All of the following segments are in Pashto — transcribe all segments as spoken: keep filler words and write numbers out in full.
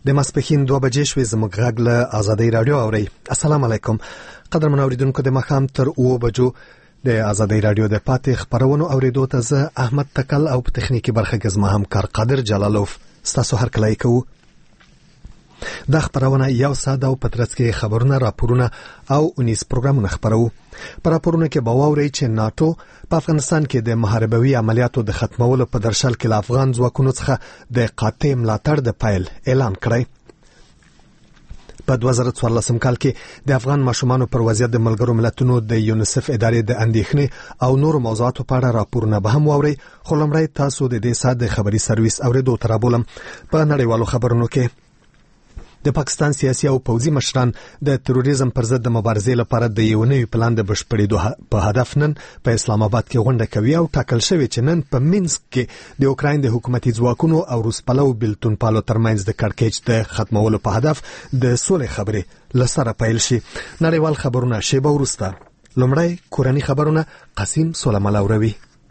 د ماسپښین دوه بجې شوې. زموږ غږ له آزادۍ رادیو اورئ. السلام علیکم قدرمن اوریدونکو. د ماښام تر اوه بجو د آزادۍ رادیو د پاتې خبرونو اوریدو ته زه احمد تکل او په تخنیکی برخه کې زما همکار قادر جلالوف ستاسو هر کله کوو. دا خبرونه یو ساده او پترڅ کې خبرونه، راپورونه او انیس پروګرامونه خبرو. پر راپورونه کې به واورئ چې ناتو په افغانستان کې د محاربوي عملیاتو د ختمولو په درشل کې له افغان ځواکونو څخه د قاطع ملاتړ د پیل اعلان کړی. په دوه زره څوارلسم کال کې د افغان ماشومانو پر وضعیت د ملګرو ملتونو د یونیسف ادارې د اندېښنې او نورو موضوعاتو په اړه راپورونه به هم واورئ. خو لومړی تاسو د دې ساعت د خبري سرویس اوریدو ته رابولم. په نړیوالو خبرونو کې د پاکستان سیاسي او پوځي مشران د تروریزم پر ضد د مبارزې لپاره د یو نوي پلان د بشپړېدو په هدف نن په اسلام آباد کې غونډه کوي او ټاکل شوی چې نن په مینسک کې د اوکراین د حکومتي ځواکونو او روسپلو بلتون پالو ترمنځ د کړکېچ د ختمولو په هدف د سولې خبرې لسره پیل شي. نړیوال خبرونه شیبه وروسته. لومړی کورني خبرونه قاسم سلیمان اوروي.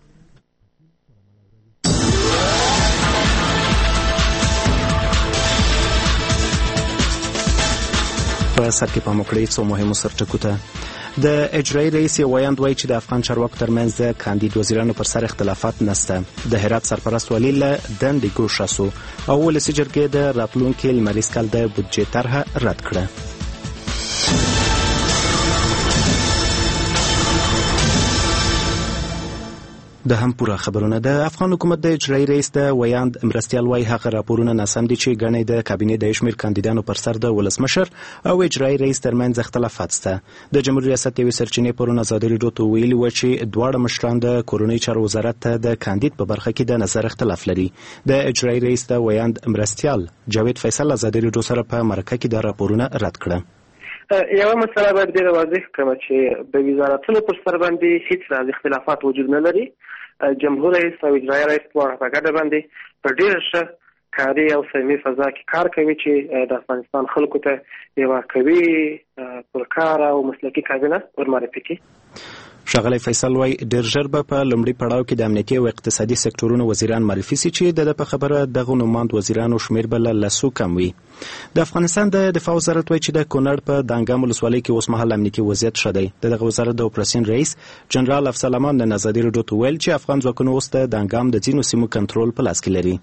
په سر کې پام وکړئ څو مهمو سرټکو ته. د اجرایي رئیس یو ویاند وایي چې د افغان چارواکو ترمنځ د کاندید وزیرانو پر سر اختلافات نشته. د هرات سرپرست والي له دندې ګوښه سو او ولسي جرګې د راتلونکي لمریز کال د بودجې طرحه رد کړه. د هم پوره خبرونه. د افغان حکومت د اجرایي رئیس د ویاند مرستیال وایي هغه راپورونه ناسم دي چې ګڼې د کابینې د شمیر کاندیدانو پر سر د ولسمشر او اجرایي رئیس ترمنځ اختلافات شته. د جمهوریت ریاست یوې سرچینې پرون آزادۍ راډیو ته ویلي و چې دواړه مشران د کورنۍ چارو وزارت ته د کاندید په برخه کې د نظر اختلاف لري. د اجرایي رئیس د ویاند مرستیال جاوید فیصل آزادۍ راډیو سره په مرکه کې د راپورونه رد کړه. یو مسله باید ډیره واضح کړم چې د وزارتونو پر سر باندې هیڅ راز اختلافات وجود نه لري. جمهور رئیس او اجرایي رئیس دواړه په ګډه باندې په ډیره ښه کاري او صمیمي فضا کې کار کوي چې د افغانستان خلکو ته یوه قوي پرکاره او مسلکي کابینه ورمعرفي کړي. ښاغلی فیصل وایي ډېر ژر به په لومړي پړاو کې د امنیتي او اقتصادي سکتورونو وزیران معرفي سي چې د ده په خبره دغو نوماند وزیرانو شمېر به له لسو کم وي. د افغانستان د دفاع وزارت وایي چې د کونړ په دانګام ولسوالۍ کې اوس مهال امنیتي وضعیت ښه دی. د دغه وزارت د اپراسیون رئیس جنرال افضل امان نن آزادۍ راډیو ته ویل چې افغان ځواکونه اوس د دانګام د ځینو سیمو کنټرول په لاس کې لري.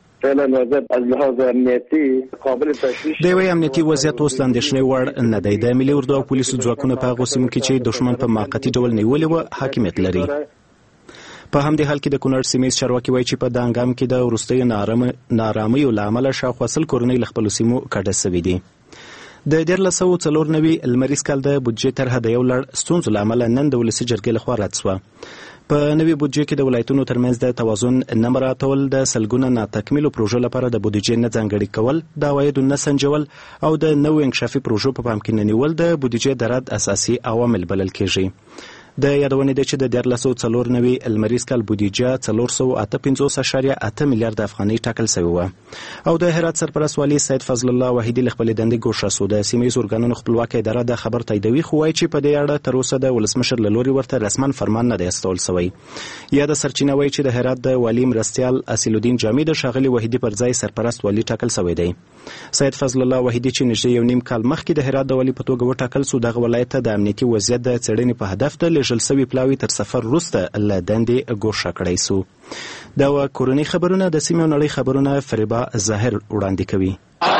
د یوې امنیتي وضعیت اوس له اندېښنې وړ نه دی. د ملي اردو او پولیسو ځواکونه په هغو سیمو کې چې دښمن په موقتي ډول نیولې وه حاکمیت لري. په همدې حال کې د کونړ سیمې چارواکي وایي چې په دانګام کې د وروستیو نارامیو له امله شاوخوا سل کورنۍ له خپلو سیمو کډه سوي دي. د دیارلس سوه څلور نوي لمریز کال د بودجې طرحه د یو لړ ستونزو له امله نن د ولسي جرګې لخوا رد سوه. په نوي بودجې کې د ولایتونو ترمنځ د توازن نه مراعاتول، د سلګونه ناتکمیلو پروژو لپاره د بودجې نه ځانګړي کول، د عوایدو نه سنجول او د نوو انکشافي پروژو په پام کې نه نیول د بودجې د رد اساسي عوامل بلل کېږي. د یادونې ده چې د دیارلس سوه څلور نوي لمریز کال بودیجه څلور سوه اته پنځوس اعشاریه اته میلیارد افغانۍ ټاکل سوې وه. او د هرات سرپرست والي سید فضل الله وحیدي له خپلې دندې ګوښه سو. د سیمه ییزو ارګانونو خپلواکه اداره د خبر تاییدوي، خو وایي چې په دې اړه تر اوسه د ولسمشر له لوري ورته رسما فرمان نه دی استول سوی. یاده سرچینه وایي چې د هرات د والي مرستیال اصیل الدین جامي د ښاغلي وحیدي پر ځای سرپرست والي ټاکل سوی دی. سید فضل الله وحیدي چې نږدې یو نیم کال مخکې د هرات د والي په توګه وټاکل سو، دغه ولایت ته د امنیتي وضعیت د څېړنې په هدف د لېږل سوي پلاوي تر سفر وروسته له دندې ګوښه کړی سو. دا وه کورنۍ خبرونه. د سیمې او نړۍ خبرونه فریبا ظاهر وړاندې کوي.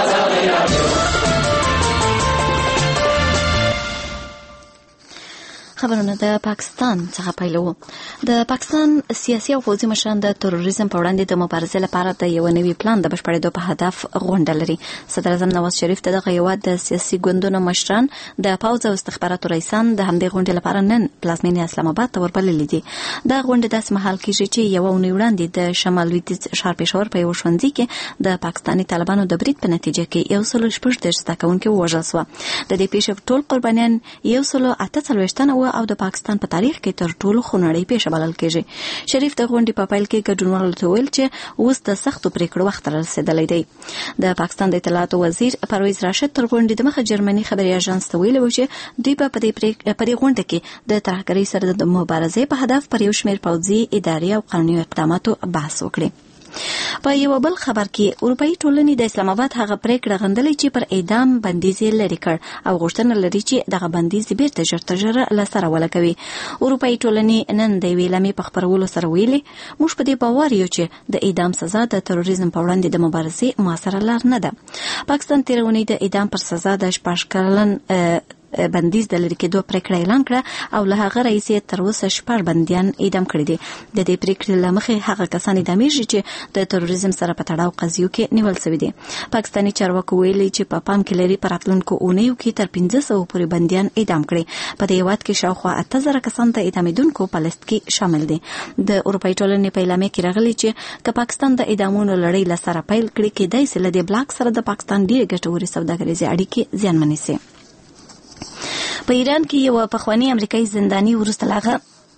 خبرونه د پاکستان څخه پیلوو. د پاکستان سیاسي او پوځي مشران د تروریزم په وړاندې د مبارزې لپاره د یو نوي پلان د بشپړېدو په هدف غونډه لري. صدر اعظم نواز شریف ته دغه هیواد د سیاسي ګوندونو مشران، د پوځ او استخباراتو رئیسان د همدې غونډې لپاره نن پلازمینې اسلام آباد ته وربللي دي. دا غونډه داسې مهال کېږي چې یوه اونۍ وړاندې د شمال لویدیځ ښار پېښور په یوه ښوونځي کې د پاکستاني طالبانو د برید په نتیجه کې یو سل شپږ دېرش زده کوونکي ووژل سوه. د دې پیښې ټول قربانیان یو سل اته څلوېښت تنه وه او د پاکستان په تاریخ کې تر ټولو خونړۍ پیښه بلل کېږي. شریف د غونډې په پیل کې ګډونوالو ته ویل چې اوس د سختو پریکړو وخت رسېدلی دی. د پاکستان د اطلاعاتو وزیر پرویز راشد تر غونډې دمخه جرمني خبري اژانس ته ویلي و چې دوی به په دې غونډه کې د ترهګرۍ سره د مبارزې په هدف پر یو شمېر پوځي، اداري او قانوني اقداماتو بحث وکړي. په یو بل خبر کې اروپאי ټولنې د اسلام آباد هغه پریکړه غندلې چې پر اعدام بندیز لري کړ او غوښتنه لري چې دغه بندیز بیرته ژر تر ژره لاسته ولګوي. اروپאי ټولنې نن د ویلامي په خبرولو سره ویلي موږ په دې باور یو چې د اعدام سزا د تروریزم په وړاندې د مبارزې موثره لار نه ده. پاکستان تیر اونۍ د اعدام پر سزا د شپږ کلن بندیز د لري کېدو پریکړه اعلان کړه او له هغه رئیس تر اوسه شپږ بندیان اعدام کړي دي. د دې پریکړې له مخې هغه کسان اعدامېږي چې د تروریزم سره په تړاو قضیو کې نیول شوي دي. پاکستاني چارواکو ویلي چې په پام کې لري په راتلونکو اونیو کې تر پنځه سوه پورې بندیان اعدام کړي. په دې هیواد کې شاوخوا اته زره کسان د اعدامېدونکو په لیست کې شامل دي. د اروپאי ټولنې په اعلامیه کې راغلي چې که پاکستان د اعدامونو لړۍ له سره پیل کړي کېدای سي له دې بلاک سره د پاکستان ډېرې ګټورې سوداګریزې اړیکې زیانمنې سي. په ایران کې یو پخوانی امریکایي زنداني وروسته لاغه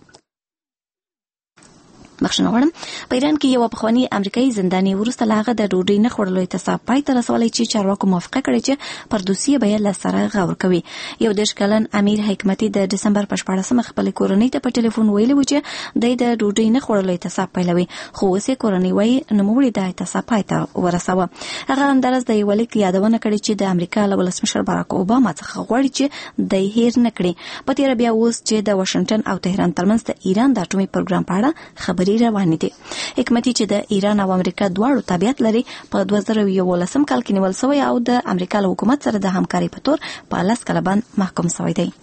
بخښنه غواړم په ایران کې یو پخوانی امریکایي زنداني وروسته لاغه د ډوډۍ نه خوړلو اعتصاب پای ته رسولی چې چارواکو موافقه کړې چې پر دوسیه به یې له سره غور کوي. یو دېرش کلن امیر حکمتي د ډسمبر په شپاړسمه خپلې کورنۍ ته په ټلیفون ویلي و چې دی د ډوډۍ نه خوړلو اعتصاب پیلوي خو اوس یې کورنۍ وایي نوموړي د اعتصاب پای ته ورسوه. هغه همداراز د یو لیک یادونه کړې چې د امریکا له ولسمشر باراک اوباما څخه غواړي چې دی هیر نه کړي. په تېره بیا اوس چې د واشنګټن او تهران ترمنځ د ایران د اټومي پروګرام په اړه خبرې روانې دي. حکمتي چې د ایران او امریکا دواړو تابعیت لري په دوه زره یولسم کال کې نیول شوی او د امریکا له حکومت سره د همکارۍ په تور په لس کاله باندې محکوم شوی دی.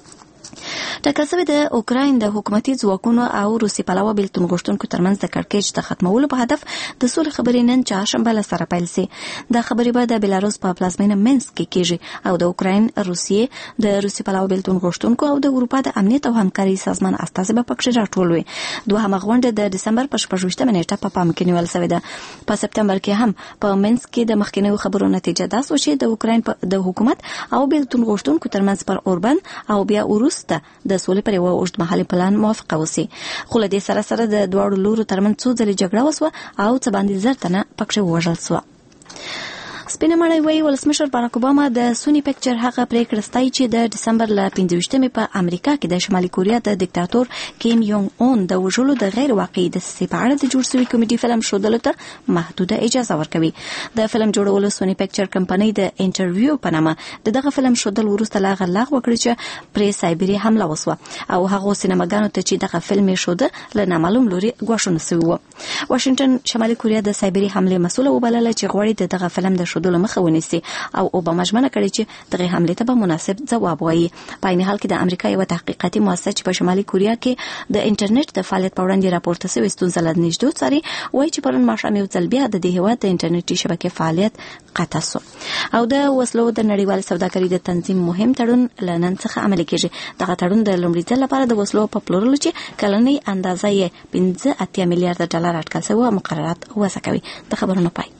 ټاکل شوی د اوکراین د حکومتي ځواکونو او روسي پلوه بیلتون غوښتونکو ترمنځ د کړکېچ د ختمولو په هدف د سولې خبرې نن چهارشنبه له سره پیل شي. دا خبرې به د بیلاروس په پلازمینه مینسک کې کېږي او د اوکراین، روسیې، د روسي پلوه بیلتون غوښتونکو او د اروپا د امنیت او همکارۍ سازمان استازي به پکې راټول وي. دوهمه غونډه د دسمبر په شپږویشتمه نیټه په پام کې نیول شوې ده. په سپتمبر کې هم په مینسک کې د مخکینیو خبرو نتیجه دا شوه چې د اوکراین د حکومت او بیلتون غوښتونکو ترمنځ پر اوربن او بیا وروسته د سولې پر یو اوږدمهاله پلان موافقه وشي. خو له دې سره سره د دواړو لورو ترمنځ څو ځلې جګړه وسوه او څه باندې زر تنه پکې ووژل شوه. سپینه مړی وایي ولسمشر باراک اوباما د سونی پکچر هغه پریکړه ستایي چې د دسمبر له پنځه په امریکا کې د شمالي کوریا د دیکتاتور کیم یونګ اون د وژلو د غیر واقعي دسیسې په اړه د جوړ شوي کمیډي فلم ښودلو ته محدوده اجازه ورکوي. د فلم جوړولو سونی پکچر کمپنۍ د انټرویو په نامه د دغه فلم ښودل وروسته لا غلغ وکړي چې پرې سایبري حمله وسوه او هغه سینماګانو ته چې دغه فلم یې ښوده له نامعلوم لوري ګواښونه شوي وو. واشنګټن شمالي کوریا د سایبري حملې مسؤله وبلله چې غواړي د دغه فلم د ښودلو مخه ونیسي او اوباما ژمنه کړې چې دغه حملې ته به مناسب ځواب وایي. په عین حال کې د امریکا یو تحقیقاتي مؤسسه چې په شمالي کوریا کې د انټرنیټ د فعالیت په وړاندې راپورته شوې ستونزه له نږدې څاري وایي چې پرون ماښام یو ځل بیا د دې هېواد د انټرنیټي شبکې فعالیت قطع شو او د وسلو د نړیوال سوداګرۍ د تنظیم مهم تړون له نن څخه عملي کېږي. دغه تړون د لومړي ځل لپاره د وسلو په پلورلو چې کلنۍ اندازه یې پنځه اتیا میلیارډ ډالر اټکل شوی مقررات وضع کوي. د خبرونو پای.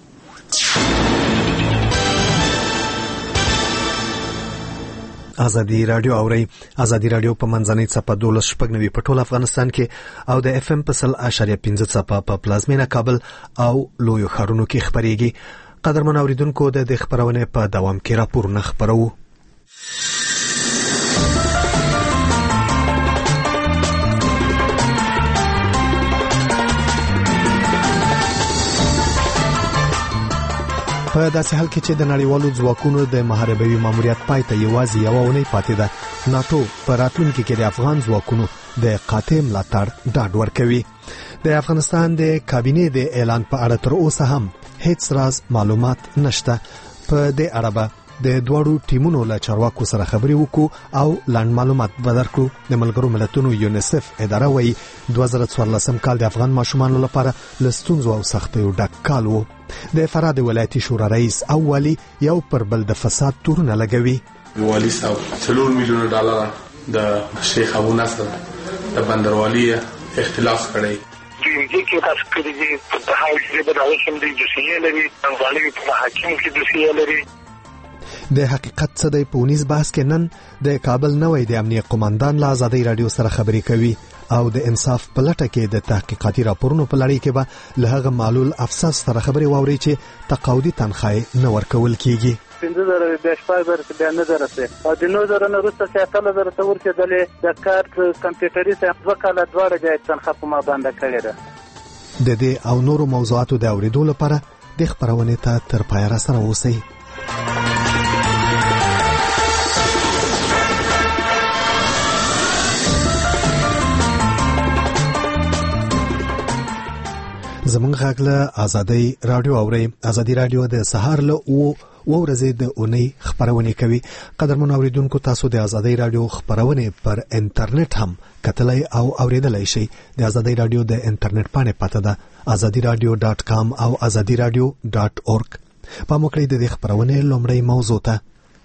ازادي رادیو اوري ازادي رادیو په منځنۍ څپه دولس شپږ نوي په ټول افغانستان کې او د اف ام په سل اشاریه پنځه څپه په پلازمینه کابل او لویو ښارونو کې خبريږي. قدرمن اوریدونکو د دې خبرونه په دوام کې راپورونه خبرو. په داسې حال کې چې د نړیوالو ځواکونو د محاربوي ماموریت پای ته یوازې یو اونۍ پاتې ده، ناتو په راتلونکي کې د افغان ځواکونو د قاطع ملاتړ ډاډ ورکوي. د افغانستان د کابینې د اعلان په اړه تر اوسه هم هیڅ راز معلومات نشته. په دې اړه به د دوړو ټیمونو له چارواکو سره خبرې وکړو او لاندې معلومات به درکړو. د ملګرو ملتونو یونیسف اداره وایي دوه زره څوارلسم کال د افغان ماشومانو لپاره له ستونزو او سختیو ډک کال و. د فراه د ولایتي شورا رئیس او والي یو پر بل د فساد تورونه لګوي. والي صاحب څلور میلیونه ډالر د شیخ ابو نصر د بندروالی اختلاف کړی. دې کې تاسو کړي چې په هغه کې به راځي چې د دوسیې لري ځانګړي په حاکم کې دوسیې لري. د حقیقت څه دی په ونیز بحث کې نن د کابل نوې د امنیت قوماندان له ازادي رادیو سره خبرې کوي او د انصاف په لټه کې د تحقیقاتي راپورونو په لړۍ کې به له هغه معلول افسر سره خبرې واوري چې تقاعدي تنخواه نه ورکول کیږي. پنځه زره د شپږ زره بیا نه درته او د نو زره نه وروسته چې اتل زره ته ورکېدلې د کارت کمپیوټري څخه دوه کاله دواړه د تنخواه په ما باندې کړی ده. د دې او نورو موضوعاتو د اوریدو لپاره د خبرونې ته تر پایه را سره اوسئ. زمونږ غږ له آزادۍ رادیو اورئ. آزادۍ رادیو د سهار له او و ورځې د اونۍ خبرونه کوي. قدرمن اوریدونکو، تاسو د آزادۍ رادیو خبرونه پر انټرنیټ هم کتلای او اوریدلای شئ. د آزادۍ رادیو د انټرنیټ پاڼه پته ده azadi radio dot com او azadi radio dot org. په موکړې د خبرونه لومړی موضوع ته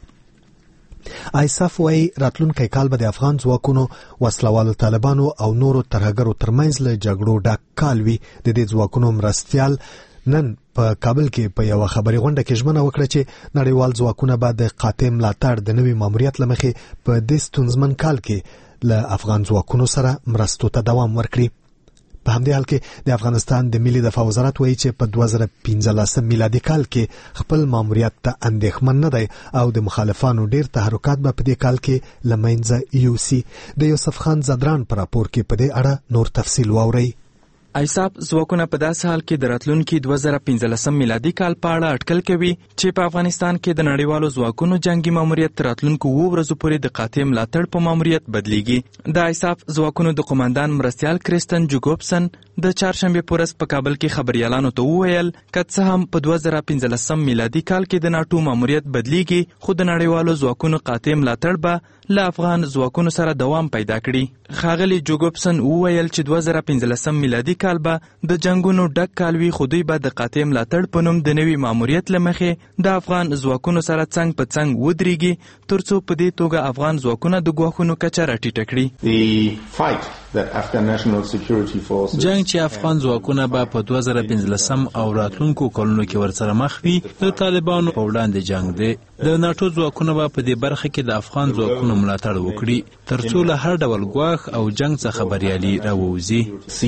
ایساف وايي راتلونکي کال به د افغان ځواکونو، وسلوالو طالبانو او نورو ترهګرو ترمنځ له جګړو ډک کال وي. د دې ځواکونو مرستيال نن په کابل کې په یو خبري غونډه کې ژمنه وکړه چې نړیوال ځواکونه به د قاطع ملاتړ د نوي ماموریت لمخې په دې ستونزمن کال کې له افغان ځواکونو سره مرستو ته دوام ورکړي. په همدې حال کې د افغانستان د ملي دفاع وزارت وایي چې په دوه زره پنځلسم میلادي کال کې خپل ماموریت ته اندېښمن نه دی او د مخالفانو ډیر تحرکات به په دې کال کې لمنځه یوسي. د یوسف خان زدران پر راپور کې په دې اړه نور تفصیل واورئ. ایساف ځواکونه په داسې حال کې د راتلونکي دوه زره پنځلسم میلادي کال په اړه اټکل کوي چې په افغانستان کې د نړیوالو ځواکونو جنگي ماموریت تر راتلونکو اوو ورځو پورې د قاطع ملاتړ په ماموریت بدلیږي. د ایساف ځواکونو د قوماندان مرستیال کریستن جوګوبسن د چهارشنبه په ورځ په کابل کې خبريالانو ته وویل که څه هم په دوه زره پنځلسم میلادي کال کې د ناټو ماموریت بدلیږي، خو د نړیوالو ځواکونو قاطع ملاتړ به له افغان ځواکونو سره دوام پیدا کړي. ښاغلي جوګوبسن وویل چې دوه زره پنځلسم میلادي کال به د جنگونو ډک کال وي، خو دوی به د قاطع ملاتړ په نوم د نوي ماموریت له مخې د افغان ځواکونو سره څنګ په څنګ ودرېږي ترڅو په دې توګه افغان ځواکونه د ګواښونو کچه راټیټه کړي. جنگ چې افغان ځواکونه به په دوه زره پنځلسم او راتلونکو کلونو کې ورسره مخ وي د طالبانو په وړاندې جنگ دی. د ناټو ځواکونه به په دې برخه کې د افغان ځواکونو ملاتړ وکړي ترڅو له هر ډول ګواښ او جنگ څخه بریالي راووځي.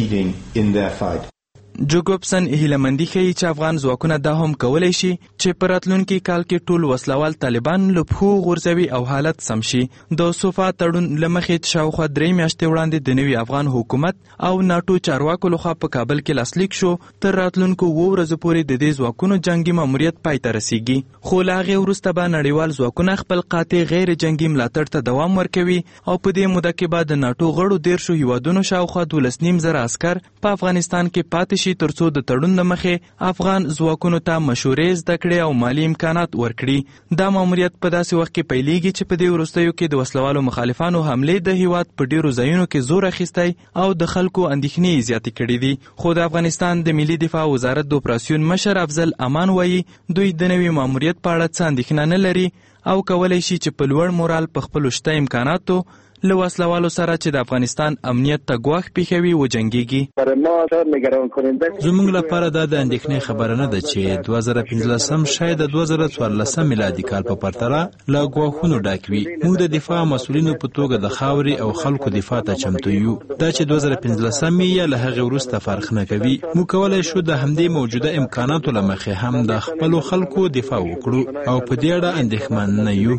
جوګوبسن هیلهمندي ښیي چې افغان ځواکونه دا هم کولی شي چې په راتلونکي کال کې ټول وسلوال طالبان له پښو غورځوي او حالت سم شي. د صوفا تړون له مخې شاوخوا درې میاشتې وړاندې د نوي افغان حکومت او ناټو چارواکو لخوا په کابل کې لاسلیک شو. تر راتلونکو اوو ورځو پورې د دې ځواکونو جنگي ماموریت پای ته رسیږي، خو له هغې وروسته به نړیوال ځواکونه خپل قاطع غیر جنگي ملاتړ ته دوام ورکوي او په دې موده کې به د ناټو غړو دیرشو هیوادونو شاوخوا دولس نیم زره عسکر په افغانستان کې پاتې شي ترڅو د تړون له مخې افغان ځواکونو ته مشورې زده کړې او مالی امکانات ورکړي. دا ماموریت په داسې وخت کې پیلېږي چې په دې وروستیو کې د وسلوالو مخالفانو حملې د هیواد په ډیرو ځایونو کې زور اخیستی او د خلکو اندېښنې زیاتې کړي دي. خو د افغانستان د ملي دفاع وزارت د اپراسیون مشر افضل امان وایي دوی د نوي ماموریت په اړه څه اندېښنه نه لري او کولی شي چې په لوړ مورال په خپلو شته امکاناتو له وسلوالو سره چې د افغانستان امنیت ته ګواښ پیښوي وجنګېږي. زموږ لپاره دا د اندېښنې خبره نه ده چې دوه زره پنځلسم شاید د دوه زره څوارلسم میلادي کال په پرتله له ګواښونو ډک وي. موږ د دفاع مسؤلینو په توګه د خاورې او خلکو دفاع ته چمتو یو. دا چې دوه زره پنځلسم یا له هغې وروسته فرق نه کوي. موږ کولی شو د همدې موجوده امکاناتو له مخې هم د خپلو خلکو دفاع وکړو او په دې اړه اندېښمن نه یو.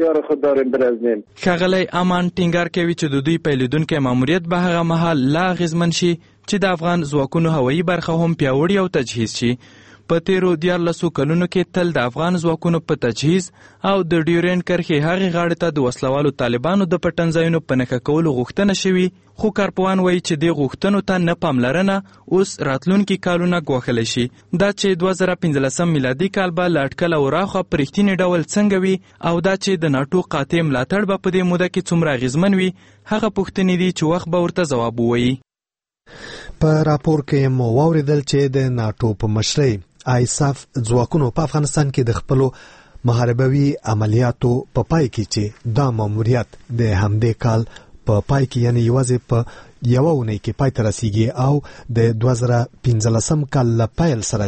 ښاغلی امان ټینګار کوي چې د دوی پیلېدونکی ماموریت به هغه مهال لا اغېزمن شي چې د افغان ځواکونو هوایي برخه هم پیاوړې او تجهیز شي. په تیرو دیارلسو کلونو کې تل د افغان ځواکونو په تجهیز او د ډیورینډ کرښې هغې غاړې ته د وسلوالو طالبانو د پټنځایونو په نښه کولو غوښتنه شوي، خو کارپوهان وایي چې دې غوښتنو ته نه پاملرنه اوس راتلونکي کالونه ګواښلی شي. دا چې دوه زره پنځلسم میلادي کال به له اټکله وراخوا په رښتینې ډول څنګه وي او دا چې د ناټو قاطع ملاتړ به په دې موده کې څومره اغېزمن وي، هغه پوښتنې دي چې وخت به ورته ځواب ووایي. په راپور کې مو واورېدل چې د ناټو په مشرۍ ایساف ځواکونو په افغانستان کې د خپلو محاربوي عملیاتو په پای کې چې دا ماموریت د همدې کال په پای کې یعنی یوازې په یوه اونۍ کې پای ته رسیږي او د دوه زره پنځلسم کال له پیل سره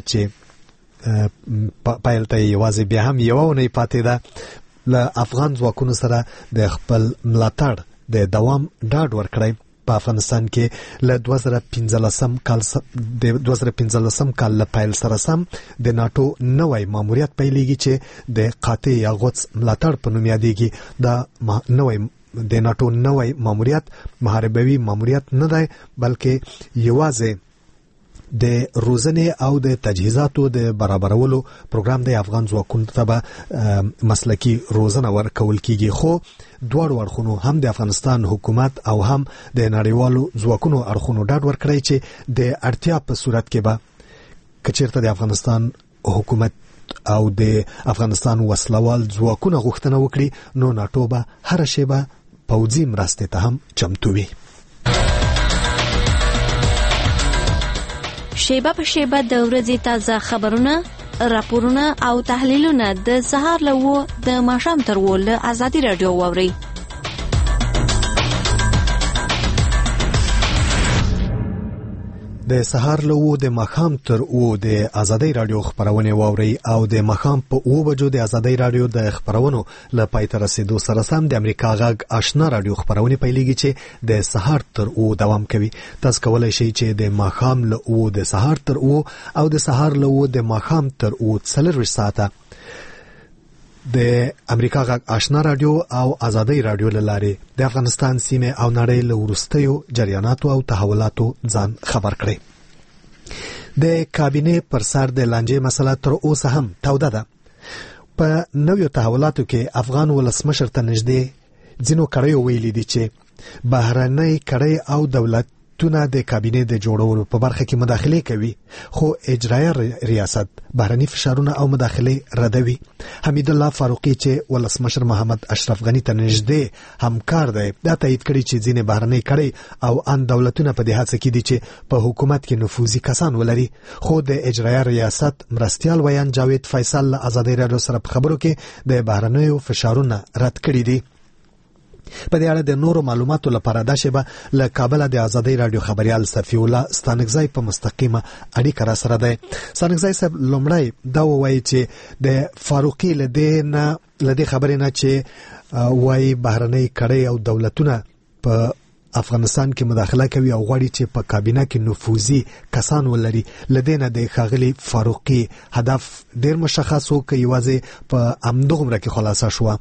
چې پیل ته یوازې بیا هم یوه اونۍ پاتې ده، له افغان ځواکونو سره د خپل ملاتړ د دوام ډاډ ورکړی. په افغانستان کې له دوه زره پنځلسم کال د دوه زره پنځلسم کال له پیل سره سم د ناټو نوی ماموریت پیلېږي چې د قاطع یا غوڅ ملاتړ په نوم یادېږي. دا نوی د ناټو نوی ماموریت محاربوي ماموریت نه دی بلکې یوازې د روزنې او د تجهیزاتو د برابرولو پروګرام د افغان ځواکونو ته به مسلکي روزنه ورکول کیږي، خو دواړو اړخونو هم د افغانستان حکومت او هم د نړیوالو ځواکونو اړخونو ډاډ ورکړی چې د اړتیا په صورت کې به کچیرته د افغانستان حکومت او د افغانستان وسلوال ځواکونه غوښتنه وکړي نو ناټو به هر شیبه پوځي مرستې ته هم چمتو وي. شیبه په شیبه د ورځې تازه خبرونه، راپورونه او تحلیلونه د سهار له و د ماښام تر و له ازادي رادیو واورئ. د سهار له و د ماښام تر و د ازادي رادیو خبرونه واوري او د ماښام په و بجو د ازادي رادیو د خبرونو له پای ته رسیدو سره سم د امریکا غږ آشنا رادیو خبرونه پیلېږي چې د سهار تر و دوام کوي. تاسو کولای شئ چې د ماښام له و د سهار تر و او د سهار له و د ماښام تر و څلور ساعته د امریکا غږ آشنا رادیو او ازادي رادیو لاره د افغانستان سیمه او نړۍ له ورستیو جریاناتو او تحولاتو ځان خبر کړي. د کابینې پر سر د لانجې مسله تر اوسه هم توده ده. په نویو تحولاتو کې افغان ولسمشر ته نږدې ځینو کړیو ویلي دي چې بهرنۍ کړی او دولت تونه د کابینې د جوړولو په برخه کې مداخله کوي، خو اجرایي ریاست بهرني فشارونه او مداخله ردوي. حمید الله فاروقي چې ولسمشر محمد اشرف غني ته نږدې همکار دی، دا تایید کړی چې ځینې بهرني کړي او ان دولتونه په دې هڅه کې دي چې په حکومت کې نفوذي کسان ولري، خو د اجرایي ریاست مرستیال ویان جاوید فیصل له ازادي رادیو سره په خبرو کې د بهرنیو فشارونه رد کړی دي. په دې اړه د نورو معلوماتو لپاره دا شیبه له کابل د ازادي رادیو خبريال صفی الله ستانکزی په مستقیمه اړیکه را سره ده. ستانکزی صاحب لومړی دا وایي چې د فاروقي لدینه لدی خبرې نه چې وایي بهرنۍ کړي او دولتونه په افغانستان کې مداخله کوي او غواړي چې په کابینه کې نفوذي کسان ولري. لدینه د خاغلی فاروقي هدف ډیر مشخص او کوي یوازې په امدغه کې خلاصه شو.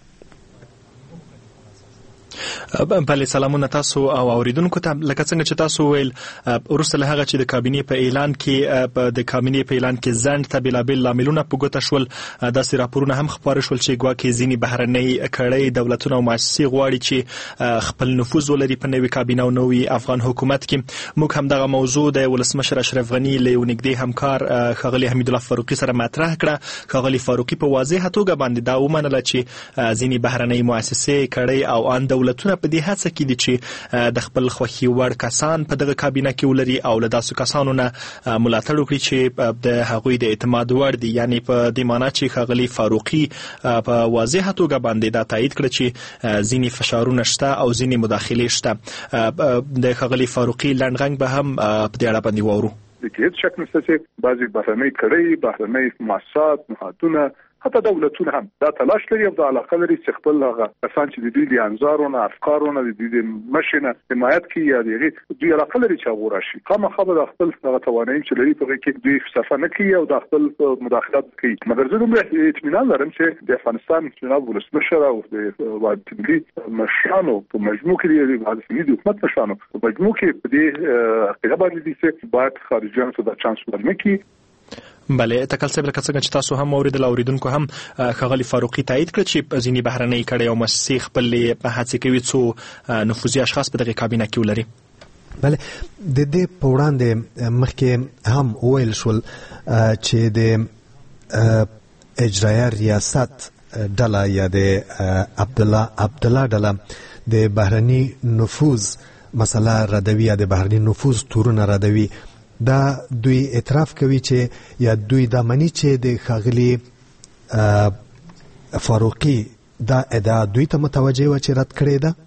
بله سلامونه تاسو او اوریدونکو ته. لکه څنګه چې تاسو ویل وروسته له هغه چې د کابینې په اعلان کې د کابینې په اعلان کې ځند ته بلابل لاملونه په ګوته شول، داسې راپورونه هم خبره شول چې ګواکې ځینې بهرنۍ کړۍ دولتونه او مؤسسې غواړي چې خپل نفوذ ولري په نوې کابینه او نوې افغان حکومت کې. موږ هم دغه موضوع د ولسمشر اشرف غني له یو نږدې همکار ښاغلي حمید الله فاروقي سره مطرح کړه. ښاغلي فاروقي په واضح توګه باندې دا ومنله چې ځینې بهرنۍ مؤسسې کړۍ او ان دولتونه په دې هڅه کې دي چې د خپل خوښي وړ کسان په دغه کابینه کې ولري او له داسې کسانو نه ملاتړ وکړي چې د هغوی د اعتماد وړ دي. یعنی په دې معنی چې ښاغلي فاروقي په واضح توګه باندې دا تایید کړ چې ځینې فشارونه شته او ځینې مداخلې شته. د ښاغلي فاروقي لنډغږ به هم په دې اړه باندې واورو. د هیڅ شک نشته چې بعضې بهرنۍ کړۍ، بهرنۍ مؤسسات، نهادونه، حتی دولتونه هم دا تلاش لري او دا علاقه لري چې خپل هغه کسان چې د دوی د انظارونو افکارونو د دوی د مشینه حمایت کوي یا دغه دوی علاقه لري چې هغه راشي. خامخا به خپل هغه توانایي چې لري په کې دوی صفه نه کوي او د خپل مداخلات کوي. مګر زه دومره اطمینان لرم چې د افغانستان جناب ولسمشر او د وزارت ملي مشرانو په مجموع کې د وزارت ملي حکومت مشرانو په مجموع کې په دې عقیده باندې دي چې باید خارجيان ته د چانس ورنکړي. بله تکل صاحب لکه څنګه چې تاسو هم اوریدل اوریدونکو هم ښاغلي فاروقي تایید کړ چې ځینې بهرنۍ کړۍ او مؤسسې خپلې هڅې کوي څو نفوذي اشخاص په دغه کابینه کې ولري. بله د دې په وړاندې مخکې هم ویل شول چې د اجرایي ریاست ډله یا د عبدالله عبدالله ډله د بهرني نفوذ مسله ردوي یا د بهرني نفوذ تورونه ردوي. دا دوی اعتراف کوي چې یا دوی دا مني چې د ښاغلي فاروقي دا ادعا دوی ته متوجه و چې رد کړې ده.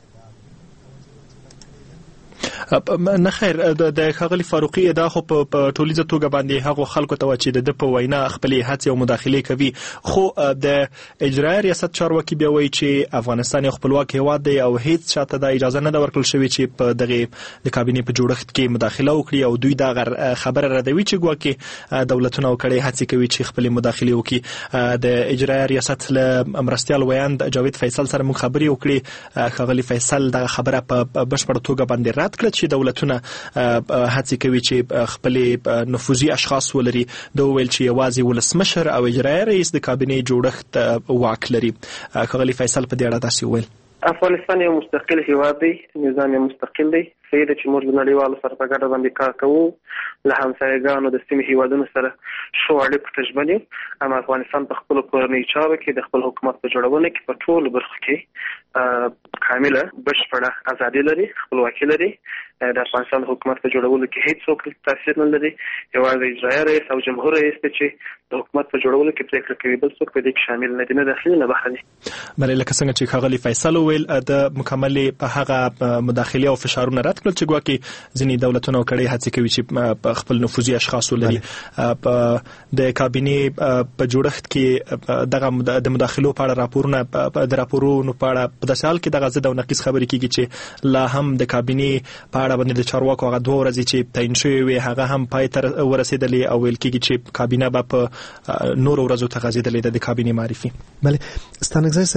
نه خیر د ښاغلي فاروقي ادعا خو په ټولیزه توګه باندې هغو خلکو ته چې د په وینا خپلې هڅې او مداخلې کوي، خو د اجرایي ریاست چارواکي بیا وایي چې افغانستان یو خپلواک هیواد دی او هیڅ چاته دا اجازه نه ده ورکړل شوې چې په دغه د کابینې په جوړښت کې مداخله وکړي او دوی دا خبره ردوي چې ګواکې دولتونه او کړۍ هڅې کوي چې خپلې مداخلې وکړي. د اجرایي ریاست له مرستیال ویاند جاوید فیصل سره موږ خبرې وکړې. ښاغلي فیصل دغه خبره په بشپړه توګه باندې رد کړه چې دولتونه هڅه کوي چې خپل نفوذي اشخاص ولري د ویل چې یوازې ولسمشر او اجرایي رئیس د کابینې جوړښت واک لري. ښاغلي فیصل په دې اړه تاسو ویل افغانستان یو مستقل هیواد دی، نظام یې مستقل دی. صحیح ده چې موږ د نړیوالو سره په ګډه باندې کار کوو، له همسایګانو د سیمې هیوادونو سره ښو اړیکو ته ژمن یو. اما افغانستان په خپلو کورنیو چارو کې د خپل حکومت په جوړونه کې په ټولو برخو کې کامله بشپړه ازادي لري، خپلواکي لري. د افغانستان حکومت په جوړولو کې هیڅ څوک تاثیر نه لري. یوازې اجرایي رئیس او جمهور رئیس دی چې د حکومت په جوړولو کې پریکړه کوي، بل څوک په دې کې شامل نه دي، نه داخلي نه بهرني. بلې لکه څنګه چې ښاغلي فیصل ویل د مکملې په هغه مداخله او فشارونه رد کړل چې ګواکې ځینې دولتونه او کړۍ هڅې کوي چې په خپل نفوذي اشخاص ولري. په د کابینې په جوړښت کې دغه د مداخلو په اړه راپورونه د راپورونو په اړه په داسې حال کې دغه ضد او نقیص خبرې کېږي چې لا هم د کابینې په اړه باندې د چارواکو هغه دوه ورځې چې تعین شوې وي هغه هم پای ته ورسېدلې او ویل کېږي چې کابینه به په نورو ورځو ته غځېدلې ده د کابینې معرفي. بله ستانکزی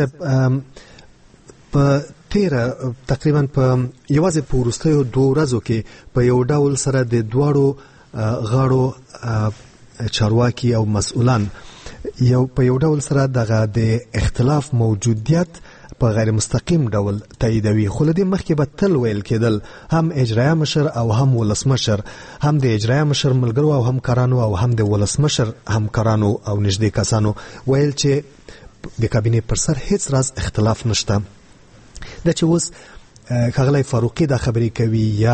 صاحب په تیره تقریبا په یوازې په وروستیو دوه ورځو کې په یو ډول سره د دواړو غاړو چارواکي او مسؤلان یو په یو ډول سره دغه د اختلاف موجودیت په غیر مستقیم ډول تاییدوي، خو لدې مخکې به تل ویل کېدل هم اجرایي مشر او هم ولسمشر، هم د اجرایي مشر ملګرو او همکارانو او هم د ولسمشر همکارانو او نږدې کسانو ویل چې د کابینې پر سر هیڅ راز اختلاف نشته. دا چې اوس ښاغلی فاروقي دا خبرې کوي یا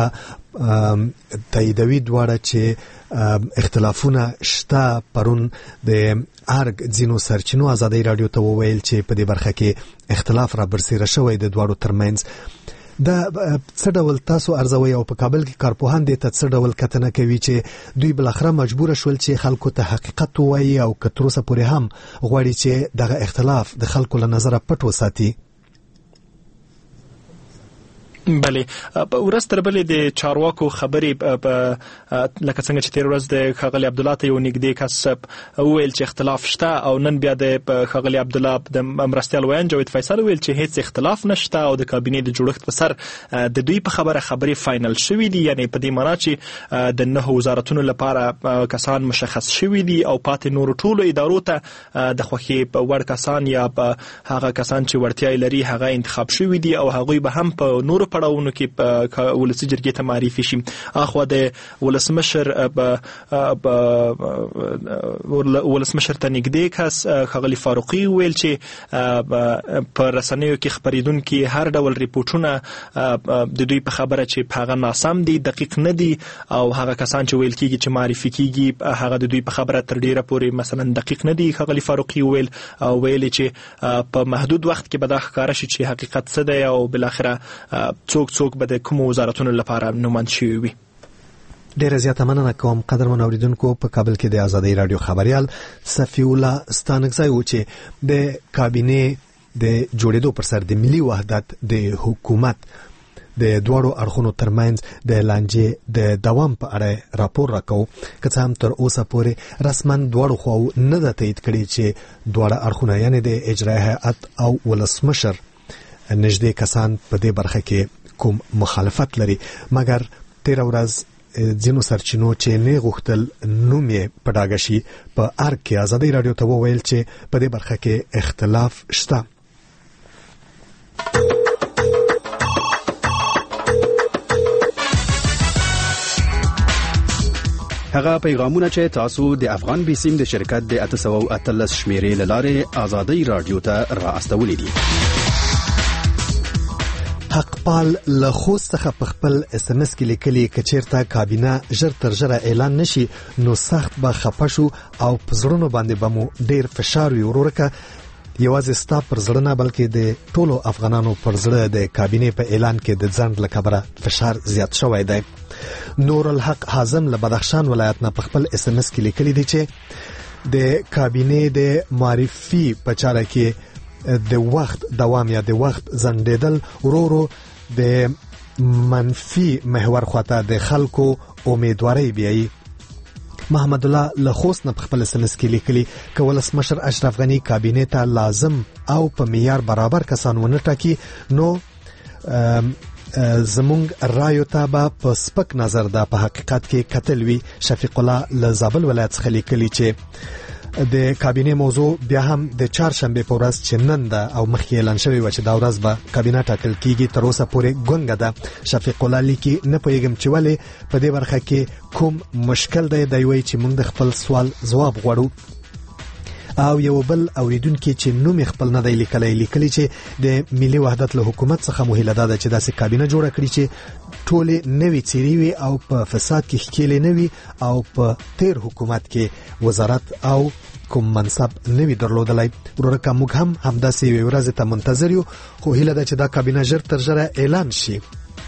تاییدوي دواړه چې اختلافونه شته. پرون د ارګ ځینو سرچینو ازادي رادیو ته وویل چې په دې برخه کې اختلاف را برسېره شوی د دواړو ترمنځ. دا څه ډول تاسو ارزوي او په کابل کې کارپوهان دې ته څه ډول کتنه کوي چې دوی بلاخره مجبور شول چې خلکو ته حقیقت ووایي او که تر اوسه پورې هم غواړي چې دغه اختلاف د خلکو له نظره پټ وساتي؟ بله ورځ تر بلې د چارواکو خبرې لکه څنګه چې تیر ورځ د ښاغلي عبدالله ته یو نږدې کس وویل چې اختلاف شته او نن بیا د ښاغلي عبدالله د مرستیال ویان جاوید فیصل ویل چې هیڅ اختلاف نشته او د کابینې د جوړښت په سر د دوی په خبره خبرې فاینل شوي دي، یعنی په دې معنا چې د نهو وزارتونو لپاره کسان مشخص شوي دي او پاتې نورو ټولو ادارو ته د خوښې وړ کسان یا هغه کسان چې وړتیا لري هغه انتخاب شوي دي او هغوی به هم په نورو پړاوونو کې ولسي جرګې ته معرفي شي. اخوا د ولسمشر ولسمشر ته نږدې کس ښاغلي فاروقي ویل چې په رسنیو کې خپریدونکي هر ډول ریپورټونه د دوی په خبره چې په هغه ناسم دي، دقیق نه دي او هغه کسان چې ویل کېږي چې معرفي کېږي هغه د دوی په خبره تر ډیره پورې مثلا دقیق نه دي. ښاغلي فاروقي ویل او ویل چې په محدود وخت کې به دا ښکاره شي چې حقیقت څه دی او بالاخره څوک څوک به د کومو وزارتونو لپاره نوماند شوي وي. ډیره زیاته مننه کوم قدرمن اوریدونکو. په کابل کې د ازادي رادیو خبريال صفی الله ستانکزی و چې د کابینې د جوړېدو پر سر د ملي وحدت د حکومت د دوړو اړخونو ترمنځ د لانجې د دوام په اړه راپور راکاو، که څه هم تر اوسه پورې رسمن دوړو خو نه ده تایید کړي چې دوړه اړخونه یعنی د اجرایي هیئت او ولسمشر نږدې کسان په دې برخه کې کوم مخالفت لري، مګر تیر ورځ ځینو سرچینو چې نه غوښتل نوم یې په ډاګه شي په ارګ کې ازادي رادیو ته وویل چې په دې برخه کې اختلاف شته. هغه پیغامونه چې تاسو د افغان بیسیم د شرکت د اته سوه او اتلس شمیرې لاره ازادي رادیو ته را استولې دي. حقپال له خوست څخه په خپل اس ام اس کې لیکلي کچیرته کابینه ژر تر ژره اعلان نشي نو سخت به خپه شو او په زړونو باندې به مو ډیر فشار وي ورورکه. یوازې ستا پر زړه نه بلکې د ټولو افغانانو پر زړه د کابینې په اعلان کې د ځنډ له کبله فشار زیات شوی دی. نور الحق حازم له بدخشان ولایت نه په خپل اس ام اس کې لیکلي دي چې د کابینې د معرفي په چاره کې د وخت دوام یا د وخت ځنډېدل ورورو د منفي محور خواته د خلکو امیدواري بیایي. محمد الله له خوست نه په خپل اس ام اس کې لیکلي که ولسمشر اشرف غني کابینې ته لازم او په معیار برابر کسان ونه ټاکي نو زمونږ رایو ته به په سپک نظر ده په حقیقت کې کتل وی. شفیق الله له زابل ولایت څخه لیکلی چې د کابینه موضوع بیا هم د چهارشنبه په ورځ چې نن ده او مخکې اعلان شوی و چې دا ورځ به کابینه ټاکل کیږي تر اوسه پورې ګونګه ده. شفیق الله لیکي نه پوهیږم چې ولې په دې برخه کې کوم مشکل دی. دی وایي چې موږ د خپل سوال ځواب غواړو. او یو بل اوریدونکو چې نوم خپل نه دی لیکلی لیکلی چې د ملي وحدت له حکومت څخه موهله ده چې داسې کابینه جوړه کړي چې ټولې نوې څیرې وي او په فساد کې ښکېلې نه وي او په تیر حکومت کې وزارت او کوم منصب نوی درلودلای. ورکه موږ هم همداسې یوې ورځې ته منتظر یو، خو هیله ده چې دا کابینه ژر تر ژره اعلان شي.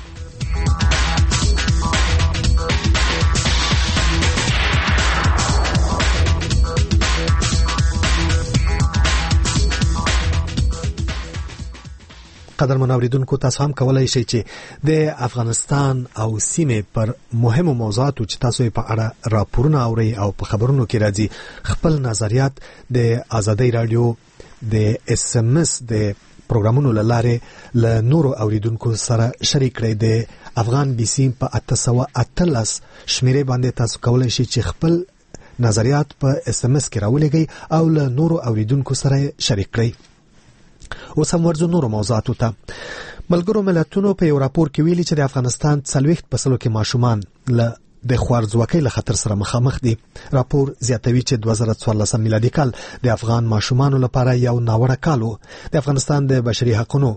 قدرمن اوریدونکو تاسو هم کولای شئ چې د افغانستان او سیمه پر مهمو موضوعاتو چې تاسو په اړه راپورونه اورئ او په خبرونو کې راځي خپل نظریات د آزادۍ رادیو د اس ام اس د پروګرامونو لاره ل نورو اوریدونکو سره شریک کړئ. د افغان بي سي په اته سوه اتلس شمیرې باندې تاسو کولای شئ چې خپل نظریات په اس ام اس کې راولېږئ او ل نورو اوریدونکو سره شریک کړئ. اوس هم ورځو نورو موضوعاتو ته. ملګرو ملتونو په یو راپور کې ویلي چې د افغانستان څلوېښت په سلو کې ماشومان له د خوارځواکۍ له خطر سره مخامخ دي. راپور زیاتوي چې دوه زره څوارلسم میلادي کال د افغان ماشومانو لپاره یو ناوړه کال و. د افغانستان د بشري حقوقو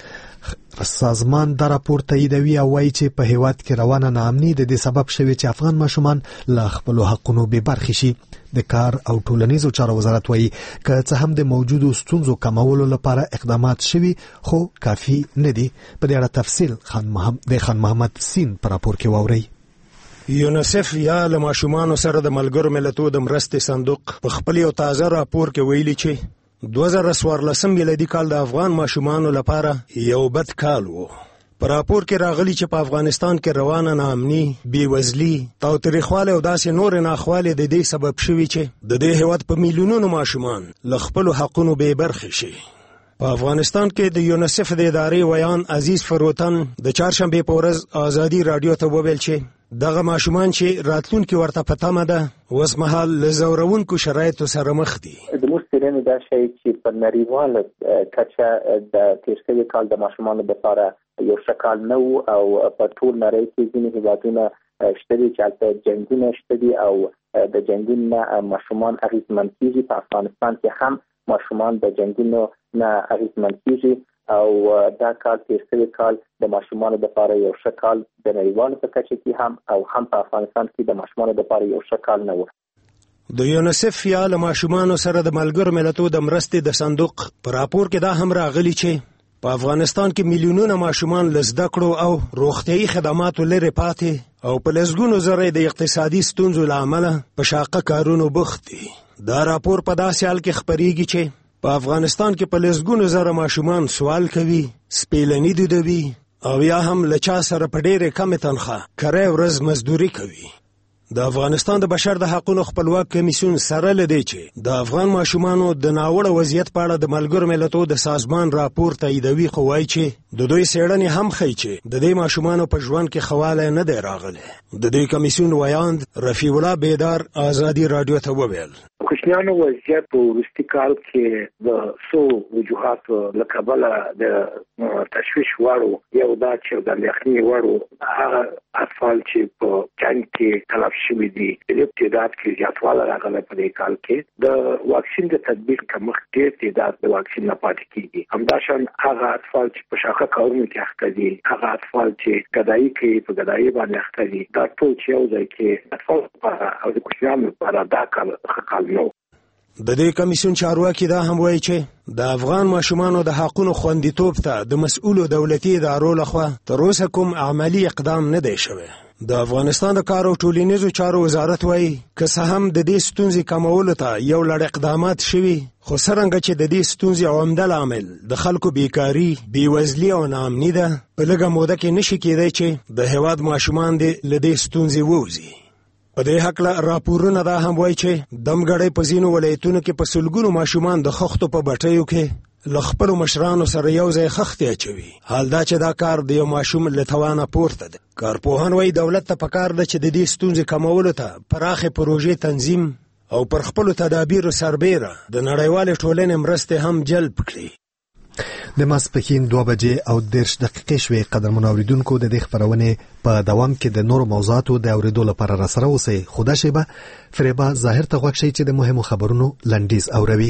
سازمان دا راپور تاییدوي او وایي چې په هیواد کې روانه ناامني د دې سبب شوی چې افغان ماشومان له خپل حقونو بې برخې شي. د کار او ټولنیزو چارو وزارت وایي که څه هم د موجودو ستونزو کمولو لپاره اقدامات شوي خو کافي نه دي. په دې اړه تفصیل خان محمد د خان محمد سین په راپور کې واورئ. یونیسف یا له ماشومانو سره د ملګرو ملتونو د مرستې صندوق په خپل یو تازه راپور کې ویلي چې دوه زره څوارلسم میلادي کال د افغان ماشومانو لپاره یو بد کال و. په راپور کې راغلي چې په افغانستان کې روانه ناامني، بېوزلي، تاوتریخوالی او داسې نور ناخوالې د دې سبب شوي چې د دې هېواد په میلیونونو ماشومان له خپلو حقونو بې برخې شي. په افغانستان کې د یونیسف د ادارې ویان عزیز فروتن د چهارشنبې په ورځ آزادي راډیو ته وویل چې دغه ماشومان چې راتلونکي ورته په تمه ده اوس مهال له ځورونکو شرایطو سره مخ دي. زموږ څېړنې دا ښیي چې په نړیواله کچه د تېر شوي کال د ماشومانو لپاره یو ښه کال نه و او په ټول نړۍ کې ځینې هېوادونه شته دي چې هلته جنګونه شته دي او د جنګونو نه ماشومان اغېزمن کېږي. په افغانستان کې هم ماشومان د جنګونو نه اغېزمن کېږي او دا کال تېر شوی کال د ماشومانو لپاره یو ښه کال د نړیوالو په کچه کې هم او هم په افغانستان کې د ماشومانو لپاره یو ښه کال نه و. د یونیسف یا له ماشومانو سره د ملګرو ملتونو د مرستې د صندوق په راپور کې دا هم راغلي چې په افغانستان کې میلیونونه ماشومان له زده کړو او روغتیايي خدماتو لرې پاتې او په لسګونو زره د اقتصادي ستونزو له امله په شاقه کارونو بوخت دي. دا راپور په داسې حال کې خپریږي چې په افغانستان کې په لسګونو زره ماشومان سوال کوي، سپېلني دودوي او یا هم له چا سره په ډېرې کمې تنخواه کری ورځ مزدوري کوي. د افغانستان د بشر د حقوقو خپلواک کمیسیون سره لدی چې د افغان ماشومانو د ناوړه وضعیت په اړه د ملګرو ملتونو د سازمان راپور تاییدوي، خو وایي چې د دوی څېړنې هم ښیي چې د دې ماشومانو په ژوند کې ښه والی نه دی راغلی. د دې کمیسیون ویاند رفیع الله بیدار آزادي راډیو ته وویل کوچنیانو وضعیت په وروستي کال کې د څو وجوهاتو له کبله د تشویش وړ یو دا چې د یخنۍ وړ هغه اطفال چې په جنګ کې تلف شوي دي د دې تعداد کې زیاتوالی راغلی په دې کال کې. د واکسین د تطبیق کمښت ډېر تعداد د واکسین نه پاتې کېږي. همداشان هغه اطفال چې په شاخه کارونو کې اخته دي، هغه اطفال چې ګدایي کوي په ګدایي باندې اخته دي، دا ټول چې یو ځای کې اطفال لپاره او د کوچنیانو لپاره دا کال ښه کال نه و. د دې کمیسیون چارواکي دا هم وایي چې د افغان ماشومانو د حقونو خوندیتوب ته د مسؤلو دولتي ادارو لخوا تر اوسه کوم عملی اقدام نه دی شوی. د افغانستان د کار او ټولنیزو چارو وزارت وایي که څه هم د دې ستونزې کمولو ته یو لړ اقدامات شوي، خو څرنګه چې د دې ستونزې عمده لامل د خلکو بیکاري، بېوزلي او ناامني ده، په لږه موده کې نشي کېدی چې د هېواد ماشومان دې له دې ستونزې ووځي. په دې هکله راپورونه دا هم وایي چې دمګړۍ په ځینو ولایتونو کې په سلګونو ماشومان د خښتو په بټیو کې له خپلو مشرانو سره یو ځای خښتې اچوي. حال دا چې دا کار د یو ماشوم له توانه پورته ده. کارپوهان وایي دولت ته پکار ده چې د دې ستونزې کمولو ته پراخې پروژې تنظیم او پر خپلو تدابیرو سربیره د نړیوالې ټولنې مرستې هم جلب کړي. د ماسپښین دوه بجې او دېرش دقیقې شوې. قدرمنو اورېدونکو، د دې خپرونې په دوام کې د نورو موضوعاتو د اورېدو لپاره راسره اوسئ. خو دا شیبه فریبا ظاهر ته غوږ شئ چې د مهمو خبرونو لنډیز اوروي.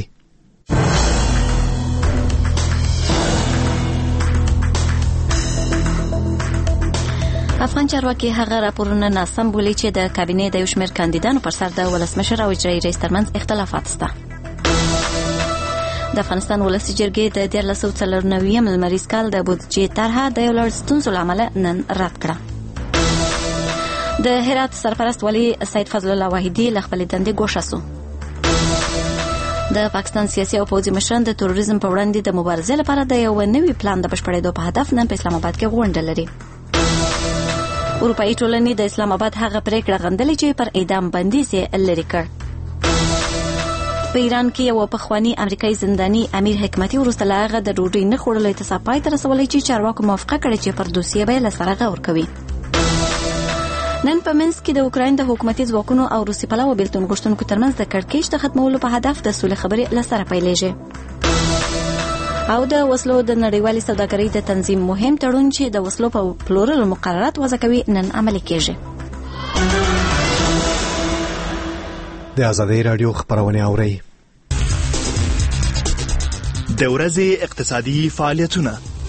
افغان چارواکي هغه راپورونه ناسم بولي چې د کابینې د یو شمېر کاندیدانو پر سر د ولسمشر او اجرایي رئیس ترمنځ اختلافات شته. د افغانستان ولسي جرګې د دیارلس سوه څلور نوي لمریز کال د بودیجې طرحه د یو لړ ستونزو له امله نن رد کړه. د هرات سرپرست والي سید فضل الله واحدي له خپلې دندې ګوښه سو. د پاکستان سیاسي او پوځي مشران د تروریزم په وړاندې د مبارزې لپاره د یو نوي پلان د بشپړېدو په هدف نن په اسلام آباد کې غونډه لري. اروپایي ټولنې د اسلام آباد هغه پریکړه غندلې چې پر اعدام بندیز یې لرې کړ. په ایران کې یو پخوانی امریکایي زنداني امیر حکمتي وروسته له هغه د ډوډۍ نه خوړلو اعتصاب پای ته رسولی چې چارواکو موافقه کړې چې پر دوسیه به یې له سره غور کوي. نن په منځ کې د اوکراین د حکومتي ځواکونو او روسي پلوه بېلتون غوښتونکو ترمنځ د کړکېچ د ختمولو په هدف د سولې خبرې له سره پیلېږي. او د وسلو د نړیوالې سوداګرۍ د تنظیم مهم تړون چې د وسلو په پلورلو مقررات وضع کوي نن عملي کېږي. د آزادۍ راډیو خپرونه اورئ. د ورځې اقتصادي فعالیتونه.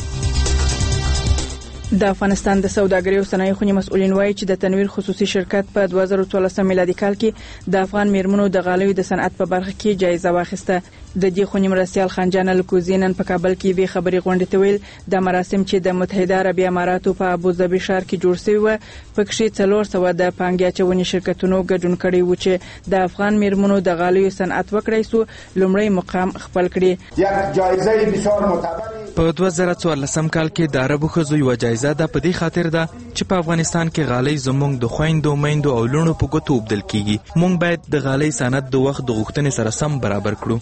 د افغانستان د سوداګرۍ او صنایع خونې مسؤلین وایي چې د تنویر خصوصي شرکت په دوه زره څوارلسم میلادي کال کې د افغان میرمنو د غالیو د صنعت په برخه کې جایزه واخیسته. د دې خونې مرستیال خانجان الکوزي نن په کابل کې وی خبري غونډې ته ویل د مراسم چې د متحده عربي اماراتو په ابوظبي ښار کې جوړ شوی و پکې څلور سوه د پانګې اچونې شرکتونو ګډون کړي و چې د افغان میرمنو د غالیو صنعت وکړای سو لومړی مقام خپل کړي. یک جایزه بسیار معتبر په دوه زره څوارلسم کال کې د عربو ښځو یوه جایزه ده په دې خاطر ده چې په افغانستان کې غالۍ زموږ د خویندو میندو او لوڼو په ګوتو اوبدل کیږي. موږ باید د غالۍ صنعت د وخت د غوښتنې سره سم برابر کړو.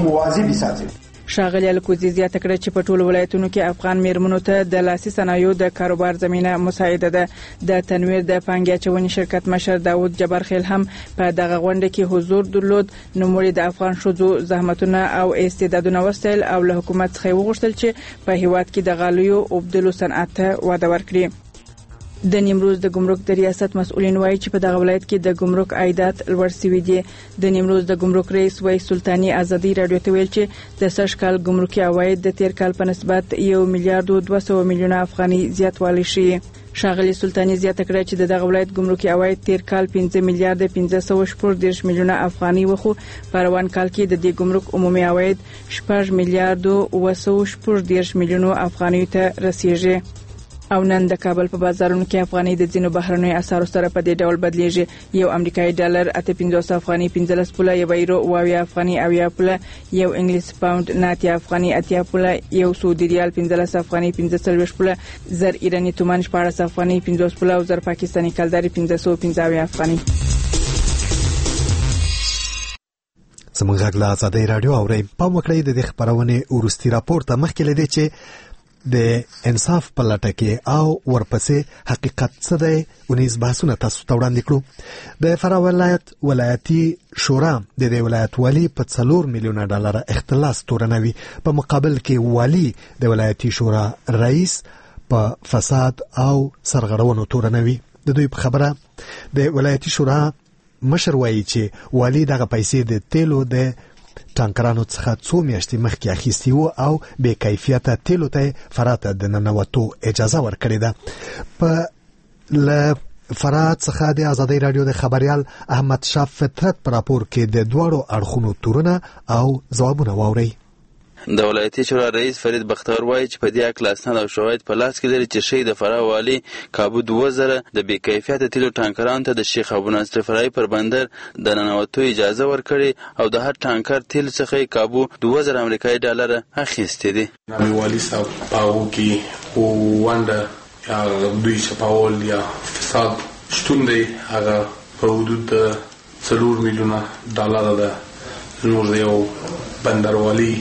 ښاغلي الکوزي زیاته کړه چې په ټولو ولایتونو کې افغان میرمنو ته د لاسي صنایعو د کاروبار زمینه مساعده ده. د تنویر د پانګې اچونې شرکت مشر داود جبرخیل هم په دغه غونډه کې حضور درلود. نوموړي د افغان ښځو زحمتونه او استعدادونه وستایل او له حکومت څخه وغوښتل چې په هیواد کې د غالیو اوبدلو صنعت ته وده ورکړي. د نیمروز د ګمرک د ریاست مسؤلین وایي چې په دغه ولایت کې د ګمرک عایدات لوړ شوي دي. د نیمروز د ګمرک رئیس وایي سلطاني ازادي راډیو ته ویل چې د سږ کال ګمرکي عواید د تیر کال په نسبت یو میلیارډ او دوه سوه میلیونه افغاني زیاتوالی شي. ښاغلي سلطاني زیاته کړه چې د دغه ولایت ګمرکي عواید تیر کال پنځه میلیارډ پنځه سوه شپږ دېرش میلیونه افغاني وخو په روان کال کې د دې ګمرک عمومي عواید شپږ میلیارډ اوه سوه شپږ دېرش میلیونه افغاني ته رسیږي. او نن د کابل په بازارونو کې افغاني د ځینو بهرنیو اسعارو سره په دې ډول بدلیږي. یو امریکایي ډالر اته پنځوس افغاني پنځلس پوله، یو یورو اویا افغاني اویا پوله، یو انګلیس پاوند نه اتیا افغاني اتیا پوله، یو سعودي ریال پنځلس افغاني پنځه څلوېښت پوله، زر ایراني تومان شپاړس افغاني پنځوس پوله او زر پاکستاني کلداري پنځه سوه پنځه اویا افغاني. زموږ غږ له آزادۍ راډیو اورئ. پام وکړئ د دې خپرونې وروستي راپور ته مخکې له دې چې د انصاف په لټه کې او ورپسې حقیقت څه دی ونیز بحثونه تاسو ته وړاندې کړو. د فراه ولایت ولایتي شورا د دې ولایت والي په څلور میلیونه ډالر اختلاس تورنوي. په مقابل کې والي د ولایتي شورا رئیس په فساد او سرغړونو تورنوي. د دوی په خبره د ولایتي شورا مشر وایي چې والي دغه پیسې د تیلو د ټانکرانو څخه څو میاشتې مخکې اخیستي وو او بې کیفیته تیلو ته فراه ته د ننوتو اجازه ورکړې ده. په له فراه څخه د آزادۍ راډیو د خبریال احمد شاه فطرت په راپور کې د دواړو اړخونو تورونه او ځوابونه واورئ. د ولایتي شورا رئیس فرید بختیار وایي چې په دې اړه اسناد او شواهد په لاس کې لري چې شی د فراه والي کابو دوه زره د بې کیفیته تیلو ټانکرانو ته د شیخ ابو نصر فرای پر بندر د ننوتو اجازه ورکړي او د هر ټانکر تیل څخه کابو دوه زره امریکایي ډالر اخیستي دي. والي صاحب پاو کې وانده یا دوی شپاول یا فساد شتون دی هغه په حدود د څلور میلیونه ډالر ده. نور یو بندروالي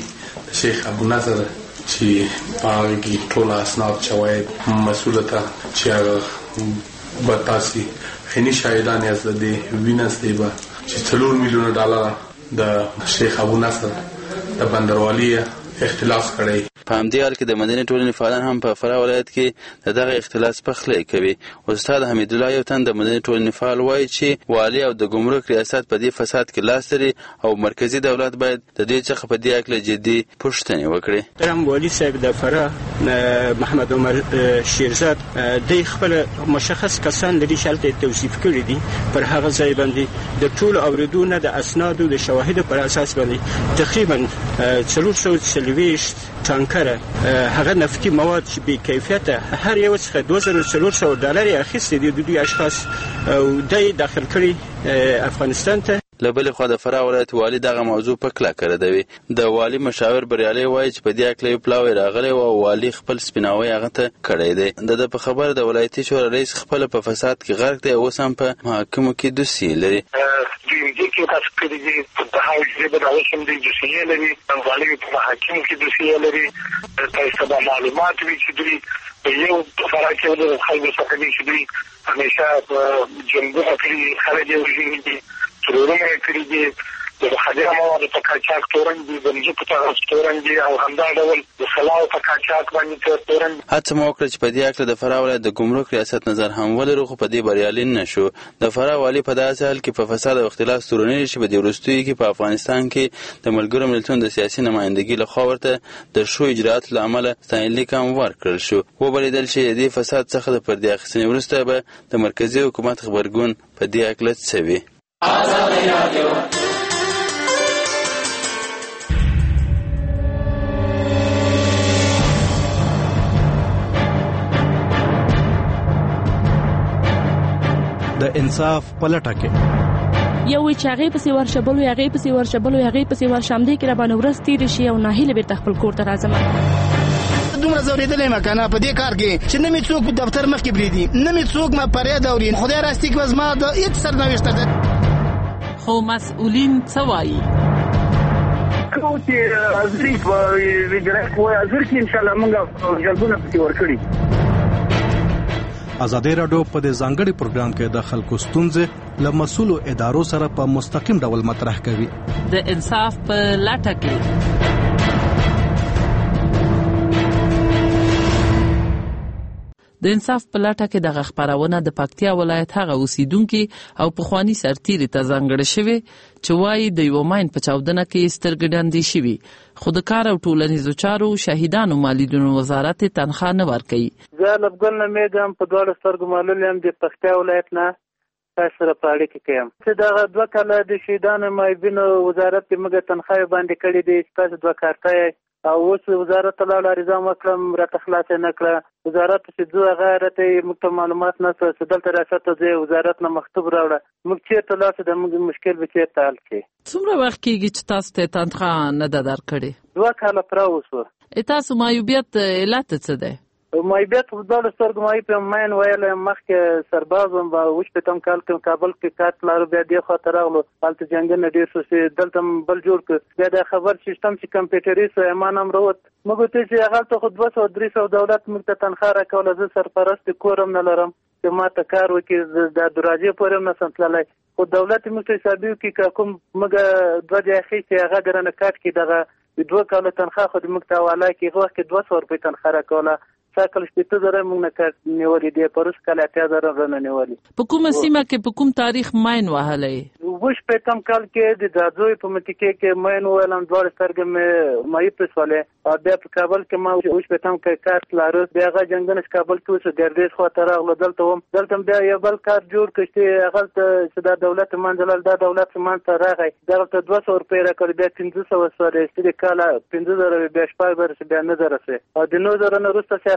شیخ ابو نصر چې هغه ټول اسناد شواهد مسؤل ته چې هغه بتاسي هني شاهدان یې زده وینس دی با چې څلور میلیون ډالر د شیخ ابو نصر د بندروالي اختلاس کړی. په همدې حال کې د مدني ټولنې فعالان هم په فراه ولایت کې د دغه اختلاس پخلی کوي. استاد حمید الله یو تن د مدني ټولنې فعال وایي چې والي او د ګمرک ریاست په دې فساد کې لاس لري او مرکزی دولت باید د دې څخه په دې اړه جدي پوښتنې وکړي. ترم والي صاحب د فراه محمد عمر شیرزاد د خپل مشخص کسان لري چې هلته توصیف کړي دي پر هغه ځای باندې د ټولو اوریدونو د اسنادو د شواهدو پر اساس باندې تقریبا څلور سوه څلوېښت ټانکره هغه نفتي مواد چې بې کیفیته هر یو څخه دوه زره څلور سوه ډالر یې اخیستي دي د دوی اشخاص او دی داخل کړي افغانستان ته. له بلې خوا د فراه ولایت والي دغه موضوع په کلکه ردوي. د والي مشاور بریالي وایي چې په دې اړه یو پلاوی راغلی او والي خپل سپیناوی هغه ته کړی دی. د ده په خبره د ولایتي شورا رئیس خپل په فساد کې غرق دی او اوس هم په محاکمو کې دوسیې لري. دوی کې تاسو کړي دي په هغه ژبه د اوس هم د دوسیې لري، والي په محاکمو کې دوسیې لري. تاسو به معلومات وي چې دوی یو فراه کې د خلکو څخه دي چې دوی همیشه جنګونه کړي، خلک یې وژلي دي، ضرورونه کړی دي، د مخدره موادو په قاچاق تورن دي، د نجو په تغذیه تورن دي او همدا ډول د سلاو په قاچاق باندې تورن. هڅه مو وکړه چې په دې اړه د فراه ولایت د ګمرک ریاست نظر هم ولرو، خو په دې بریالي نه شو. د فراه والي په داسې حال کې په فساد او اختلاس تورنېږي چې په دې وروستیو کې په افغانستان کې د ملګرو ملتونو د سیاسي نمایندګۍ لخوا ورته د ښو اجراتو له امله ستاینلیک هم ورکړل شو. وبلېدل چې د دې فساد څخه د پردې اخیستنې وروسته به د مرکزي حکومت غبرګون په دې اړه څه وي. آزادی رادیو د انصاف پلټه کې یو وی چاغې پسې ورشبلو یاغې پسې ورشبلو یاغې پسې ورشمدې کې را باندې ورځ تېرې شي او ناهیله بیرته خپل کور ته راځم. دومره زورېدلی یم کنه په دې کار کې چې نه مې څوک دفتر مخکې پرېږدي، نه مې څوک ما فریاد اوري. خدای راستي کې زما د هېڅ سرنوشته ده. خو مسؤلین څه وایي؟ کوم چې حاضري په وزارت وایي حاضر کې انشاءالله موږ جلبونه پسې ورکړي. ازادي راډیو په دې ځانګړي پروګرام کې د خلکو ستونزې له مسؤلو ادارو سره په مستقیم ډول مطرح کوي. د انصاف په لټه کې د انصاف په لټه کې دغه خبرونه د پکتیا ولایت هغه اوسیدونکو او پخوانی سرتیری ته ځانګړې شوی چې وایي د یو ماین په چاودنه کې سترګډاندې شوی، خو د کار او ټولنیزو چارو شهیدانو مالیدونو وزارت تنخواه نه ورکوي. زه لبګل نه میګم په دواړو سترګو معلوم یم د پکتیا ولایت نه تاسو سره په اړیکه کې یم چې دغه دوه کاله د شهیدانو مالیدونو وزارت موږ تنخواه باندې کړی دی چې تاسو دوه کارته او اوس وزارت ته لاړ عریضه وکړم راته خلاص نه کړه. وزارت چې دوه غیرته موږ ته معلومات نه څه دلته ریاست ته وزارت نه مکتوب راوړه موږ چیرته لاس د موږ مشکل به چیرته حل کړي. څومره وخت کېږي چې تاسو ته تنخواه نه ده درکړې؟ دوه کاله پوره وشوه. تاسو معیوبیت علت څه دی؟ معیوبیت په دواړو سترګو معیوب یم. مین ویلی مخکې سرباز وم په اووه شپېتم کال کې کابل کې کار لارو بیا دې خوا ته راغلو هلته جنګونه ډېر شو چې دلته بل جوړ کړ. بیا د خبر سیسټم چې کمپیوټري سو ایمان هم راوت موږ ته چې هغلته خو دوه سوه درې سوه دولت موږ ته تنخواه راکوله. زه سرپرست کور هم نه لرم چې ما ته کار وکړي د دروازې پورې هم نسم تللی خو دولت موږ ته حسابي وکړي که کوم موږ دوه ځای اخیستې هغه درنه کټ کړي دغه دوه کاله تنخواه خو د موږ ته حواله کړي. هغه وخت کې دوه سوه روپۍ تنخواه راکوله. ساکل شپېته زره موږ نه کټ نیولي دی په روس کال اتیا زره رانه نیولي. په کومه سیمه کې په کوم تاریخ ماین وهلی؟ اووه شپېتم کال کې د دادزوی په منطقې کې ماین وویلم دواړه سترګې مې مایع پسولې او بیا په کابل کې ما اووه شپېتم کې کار لاره بیا هغه جنګونه چې کابل کې وشو ګردیز خوا ته راغلو دلته وم دلته بیا یو بل کار جوړ کړ چې هغلته چې دا دولت منځلل دا دولت منځته راغی دغلته دوه سوه روپۍ راکړې بیا پنځه سوه سوه رسېدې کاله پنځه زره بیا شپږ زره بیا نه زره سوې او د نهه زره نه وروسته سیاست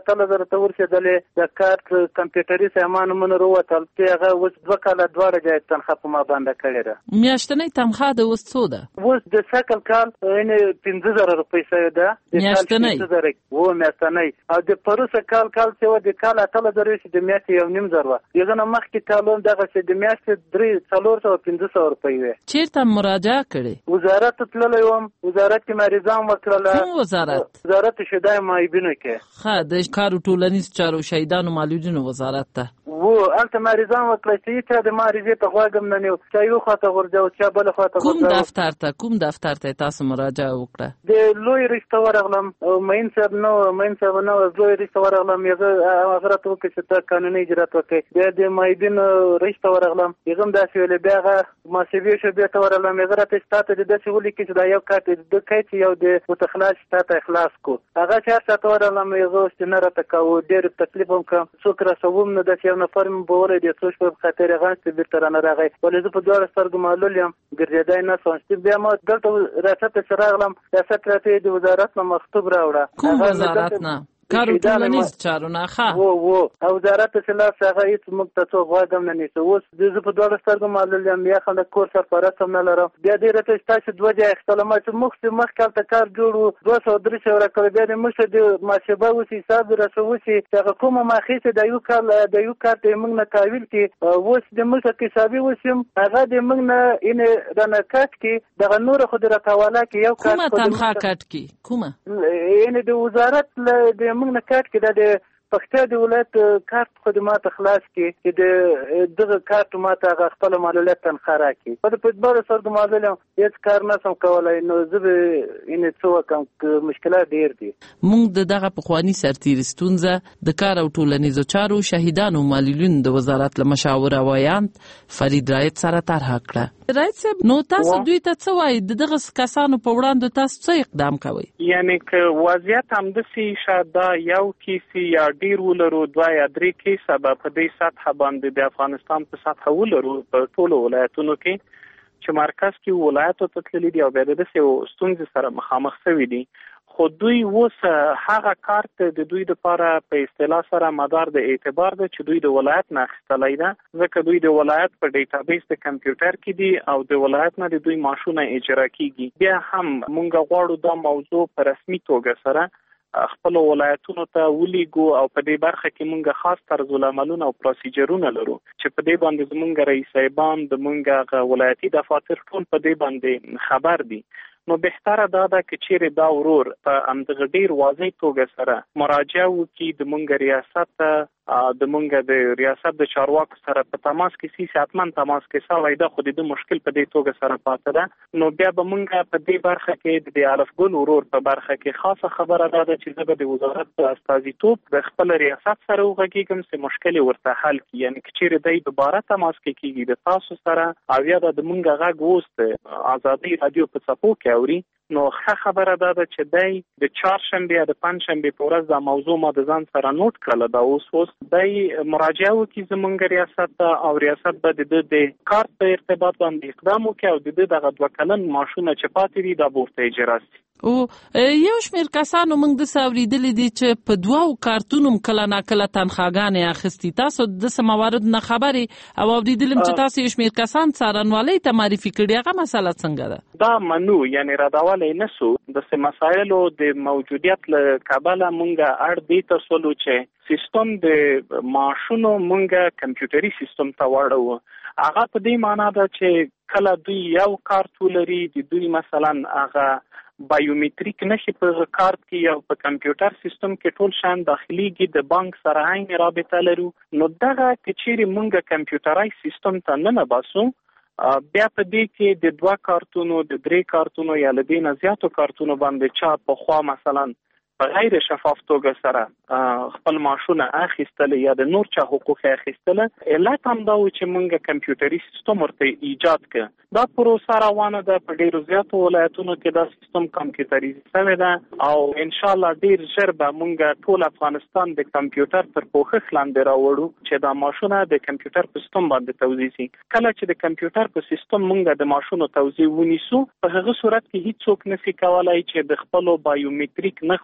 اتل زره ته ورسېدلې د کارت کمپیوټري سامان مونږ وروتل چې هغه اوس دوه کاله دواړه جای تنخواه په ما باندې کړې ده. میاشتنۍ تنخواه د اوس څو ده؟ اوس د سکل کال یعنې پنځه زره روپۍ شوې ده میاشتنۍ و میاشتنۍ او د پروسه کال کال چې و د کال اتل زره چې د میاشتې یو نیم زره وه یغه نه مخکې کالون دغه چې د میاشتې درې څلور سوه پنځه سوه روپۍ وې. چېرته مراجعه کړې؟ وزارت تللی وم، وزارت کې ما ریزام وکړله. کوم وزارت؟ وزارت شهدای معیبینو کې. ښه د کارو ټولنیز چارو شهیدانو معلولینو وزارت ته و هلته ما ریزام وکړه چې هېچا د ما ریزې ته غوږ هم نه نیو، چا یو خوا ته غورځوه چا بله خوا ته کوم دفتر ته کوم دفتر ته تاسو مراجعه وکړه؟ د لوی رئیس ته ورغلم او معین صاحب نه و معین صاحب نه و لوی رئیس ته ورغلم هغه هغه راته وکړي چې ته قانوني اجرات وکړې. بیا د معیبینو رئیس ته ورغلم هغه هم داسې ویلې. بیا هغه محاسبې شعبې ته ورغلم هغه راته چې تا ته د داسې ولیکي چې دا یو کار دی د کوي چې یو د متخلاص تا ته اخلاص کو. هغه چې هر چا ته ورغلم هغه اوس چې نه راته کوو ډېر تکلیف هم کړم څوک راسوم نه داسې یو نفر مې بولی دی څو شپې په خاطر هغه چې بېرته رانه راغی ولې زه په دواړو سترګو معلول یم ګرځېدی نه شوم چې بیا ما دلته ریاست ته چې راغلم ریاست راته د وزارت نه مکتوب راوړه. کوم وزارت نه؟ کارو ټولنیز چارو نه. ښه و و او وزارت ته چې لاس هغه هېڅ موږ ته څوک غوږ هم نه نیسي. اوس زه په دواړو سترګو معلول یم یا خو د کور سرپرست هم نه لرم. بیا دې راته چې تاسو دوه ځایه اخیستله ما چې موږ چې مخکې هلته کار جوړ و دوه سوه درې سوه راکړی بیا دې موږ ته د محاسبه وشي حساب دې راسه وشي چې هغه کومه ما اخیستې د یو کال د یو کار ته یې موږ نه تحویل کړي اوس دې موږ ته حسابي وشیم هغه دې موږ نه یعنې رانه کټ کړي دغه نوره خو دې راته حواله کړي. یو کار کومه تنخواه کټ کړي؟ کومه یعنې د وزارت د موږ نه کټ کړي د پښتو د ولایت کارت خدمات خلاص کی چې د دغه کارت ماته هغه خپل معلولیت تنخواه راکړي. په دې په بار سره د معلول هیڅ کار نه سم کولای نو زه به ان څه کوم مشکلات ډیر دي. موږ د دغه پخوانی سرتیر ستونزه د کار او ټولنیزو چارو شهیدانو معلولین د وزارت له مشاور وایانت فرید رایت سره طرح کړه. رایت صاحب نو تاسو دوی ته څه وایي د دغه کسانو په وړاندې تاسو څه اقدام کوئ؟ یعنی که وضعیت همداسې شاید دا یو کیسي یا ډیر ولرو دوه یا درې کیسه به په دې سطحه باندې د افغانستان په سطحه ولرو په ټولو ولایتونو کې چې مرکز کې ولایتو ته تللي دي او بیا د داسې ستونزې سره مخامخ شوي دي. خو دوی اوس هغه کارت د دوی دپاره په اصطلاح سره مدار د اعتبار ده چې دوی د ولایت نه اخیستلی ده ځکه دوی د ولایت په ډیټابیس د کمپیوټر کې دي او د ولایت نه د دوی معاشونه اجرا کیږي. بیا هم مونږ غواړو دا موضوع په رسمي توګه سره خپل ولایتونو ته ولیږو او په دې برخه کې مونږ خاص طرز العملونه او پروسیجرونه لرو چې په دې باندې زمونږ رئیس صاحبان د مونږ ولایتي دفاتر ټول په دې باندې خبر دي. نو بهتره دا ده چې چیرې دا ورور په همدغه ډیر واضح توګه سره مراجعه وکړي د مونږ ریاست د مونږ د ریاست د چارواکو سره په تماس کې سي حتمن تماس کې سوی ده خو د مشکل په دې توګه سره پاتې ده. نو بیا به مونږ په دې برخه کې د الفګل ورور په برخه کې خاصه خبره ده چې زه به د وزارت په استازیتوب د خپل ریاست سره وغږیږم چې مشکل ورته حل کړي. یعنی چې چیرې دی دوباره تماس کې کېږي د تاسو سره او یا د مونږ غږ اوس د ازادي رادیو په څپو کې اوري نو ښه خبره ده چې دی د چهارشنبې یا د پنجشنبې په ورځ دا موضوع ما د ځان سره نوٹ کړله دا اوس اوس دی مراجعه وکړي زموږ ریاست ته او ریاست به د ده د کارت په ارتباط باندې اقدام وکړي او د ده دغه دوه کلن معاشونه چې پاتې دي دا به ورته اجرا سي. او یو شمېر کسانو موږ داسې اورېدلي دي چې په دوو کارتونو کله ناکله تنخواګانې اخیستي. تاسو داسې موارد نه خبرې او اورېدلم چې تاسو یو شمېر کسان څارنوالۍ ته معرفي کړي هغه مسله څنګه ده؟ دا منو یعنی ردولی نه سو داسې مسایلو د موجودیت له کبله مونږ اړ دې ته سولو چې سیستم د معاشونو مونږ کمپیوټري سیستم ته واړو. هغه په دې معنا ده چې کله دوی یو کارت ولري د دوی مثلا هغه بایومتریک نشي په کارت کې یا په کمپیوټر سیستم کې ټول شان داخليږي د بانک سره عین رابطه لرو. نو دغه کچېری مونږ کمپیوټرای سیستم ته نه باسو بیا په دې کې د دوه کارتونو د درې کارتونو یا لدې نه زیاتو کارتونو باندې چا په خوا مثلا په غیر شفاف توګه سره خپل معاشونه اخیستل یا د نور چا حقوق اخیستل. علت هم دا و چې مونږ کمپیوټري سیستم ورته ایجاد کړ. دا پروسه روانه ده په ډیرو زیاتو ولایتونو کې دا سیستم کمپیوټرایز شوی ده او ان شاء الله ډیر ژر به مونږ ټول افغانستان د کمپیوټر تر پوښښ لاندې راوړو چې دا معاشونه د کمپیوټر په سیستم باندې توزیع شي. کله چې د کمپیوټر په سیستم مونږ د معاشونو توزیع ونیسو په هغه صورت کې هیڅ څوک نشي کولای چې د خپل بایومتریک نښو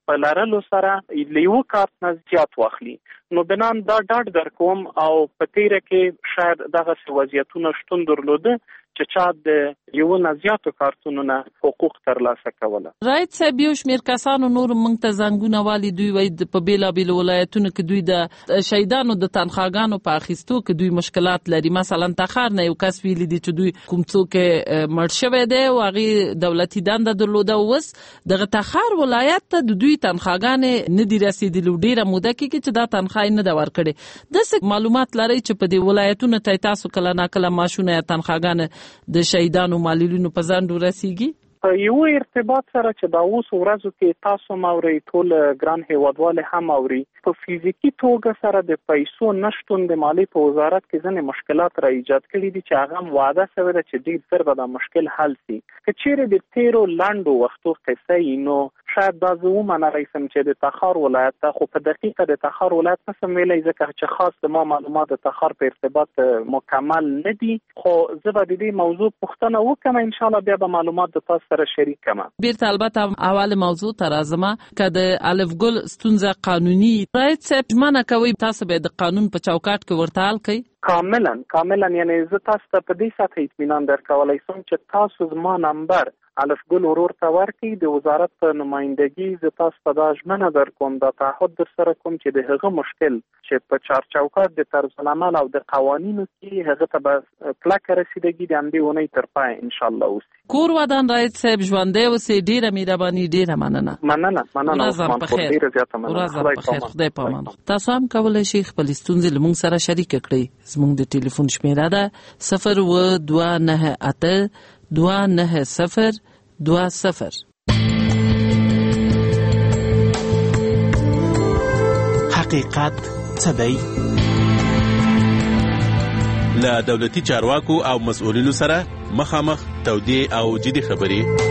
په لرلو سره لیو کارت نه زیات واخلي. نو بنان دا ډاډ درکوم او په تیره کې شاید دغه وضعیتونه شتون درلوده چې چا د یو نه زیاتو کارتونو نه حقوق ترلاسه کوله. رایت صاحب یو شمېر کسانو نور موږ ته زنګونه والي دوی وایي په بېلابېلو ولایتونو کې دوی د شهیدانو د تنخواګانو په اخیستو کې دوی مشکلات لري. مثلا تخار نه یو کس ویلي دي چې دوی کوم څوک مړ شوی دی او هغې دولتي دنده درلوده، اوس دغه تخار ولایت ته د دوی تنخواګانې نه دي رسېدلي، ډېره موده کېږي چې دا تنخوا یې نه ده ورکړې. داسې معلومات لرئ چې په دې ولایتونو ته تاسو کله ناکله معاشونه یا تنخواګانې د شهیدانو معلولینو په ځنډو رسیږي؟ په یو ارتباط سره چې دا اوس ورځو کې تاسو موري ټول ګران هیوادوال هم اوري، په فزیکی توګه سره د پیسو نشټون د مالی په وزارت کې ځنې مشکلات را ایجاد کړي دي چې هغه وعده شوی ده چې ډیر ژر به دا مشکل حل شي. که چیرې د تیرو لاندو وختو قصه ای نو شاید دا زه ومنه رئیسم چې د تخار ولایت ته، خو په دقیقه د تخار ولایت نسم ویلی ځکه چې خاص د ما معلومات د تخار په ارتباط مکمل نه دي، خو زه به د دې موضوع پوښتنه وکړم انشاءالله بیا به معلومات د تاسو سره شریک کړم. بیرته البته اول موضوع ته راځم که د الفګل ستونزه قانوني رایت صاحب ژمنه کوي تاسو به د قانون په چوکاټ کې ورته حل کوئ؟ کاملا کاملا یعنی زه تاسو ته په دې سطح اطمینان درکولی شم چې تاسو زما نمبر الفګل ورور ته ورکړي، د وزارت په نمایندګي زه تاسو ته دا ژمنه درکوم، دا تعهد در سره کوم چې د هغه مشکل چې په چارچوکاټ د طرز العمل او د قوانینو کې هغه ته به کلکه رسیدګي د همدې اونۍ تر پای انشاءالله وسي. کور ودان رایت صاحب ژوندی اوسئ، ډېره مهرباني، ډېره مننه. مننه مننه ورځ بخیر. ورځ بخیر، خدای په امان. تاسو هم کولی شئ خپل ستونزې له موږ سره شریکه کړئ. زموږ د ټلیفون شمیره ده صفر اووه دوه نهه اته دوه نهه صفر دوه صفر. حقیقت څه دی؟ له دولتي چارواکو او مسؤلینو سره مخامخ تودې او جدي خبرې.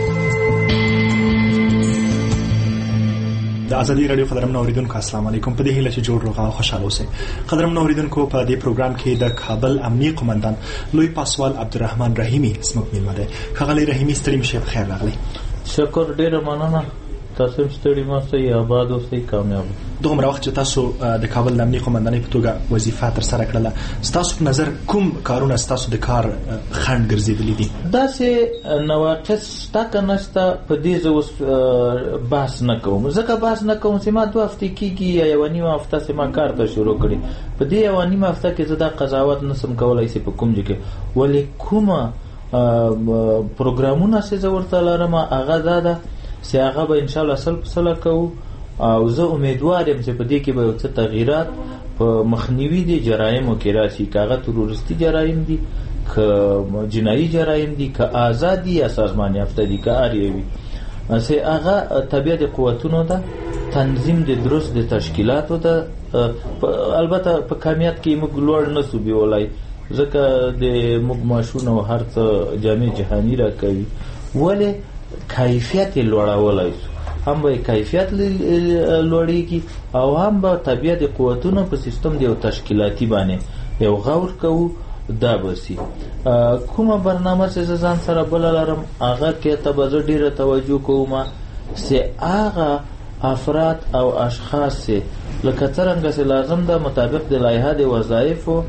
د ازادي رادیو قدرمن اوریدونکو السلام علیکم. په دې هیله چې جوړ روغ او خوشاله اوسئ. قدرمن اوریدونکو په دې پروګرام کې د کابل امنیه قومندان لوی پاسوال عبدالرحمن رحیمی زموږ میلمه دی. ښاغلی رحیمی ستړي مشه، په خیر راغلی. شکر، ډیره مننه. تاسو هم ستړي مشه، آباد اوسئ، کامیاب. دومره وخت چې تاسو د کابل امنیه قومندانۍ په توګه وظیفه تر سره کړله، ستاسو په نظر کوم کارونه ستاسو د کار خنډ ګرځېدلي دي؟ داسې نواقص شته که نشته په دې زه اوس بحث نه کوم، ځکه بحث نه کوم چې ما دوه هفتې کېږي یا یوه نیمه هفته چې ما کار ته شروع کړي. په دې یوه نیمه هفته کې زه دا قضاوت نسم کولی چې په کوم ځای کې ولې کومه پروګرامونه چې زه ورته لرم هغه دا ده چې هغه به انشاءالله سل په سله کوو، او زه امیدوار یم چې په دې کې به یو څه تغییرات په مخنیوي د جرایمو کې راشي، که هغه تروریستي جرایم دي، که جنایي جرایم دي، که آزادي یا سازمان یافته دي، که هر یو وي، چې هغه تابع د قوتونو ده، تنظیم د درست د تشکیلاتو ده. البته په کامیت کې موږ لوړ نه سو بیولای، ځکه د موږ ماشونه هر څه جامع جهاني را کوي، ولې کیفیت یې لوړولی سو، هم به کیفیت لوړیږي او هم به طبیعه د قوتونو په سیستم د یو تشکیلاتی باندې یو غور کوو. دا بسی کومه برنامه چې ځان سره بل لرم هغه کې ته به زه ډېره توجه کوم چې هغه افراد او اشخاص لکه څرنګه چې لازم ده مطابق د لایحه د وظایفو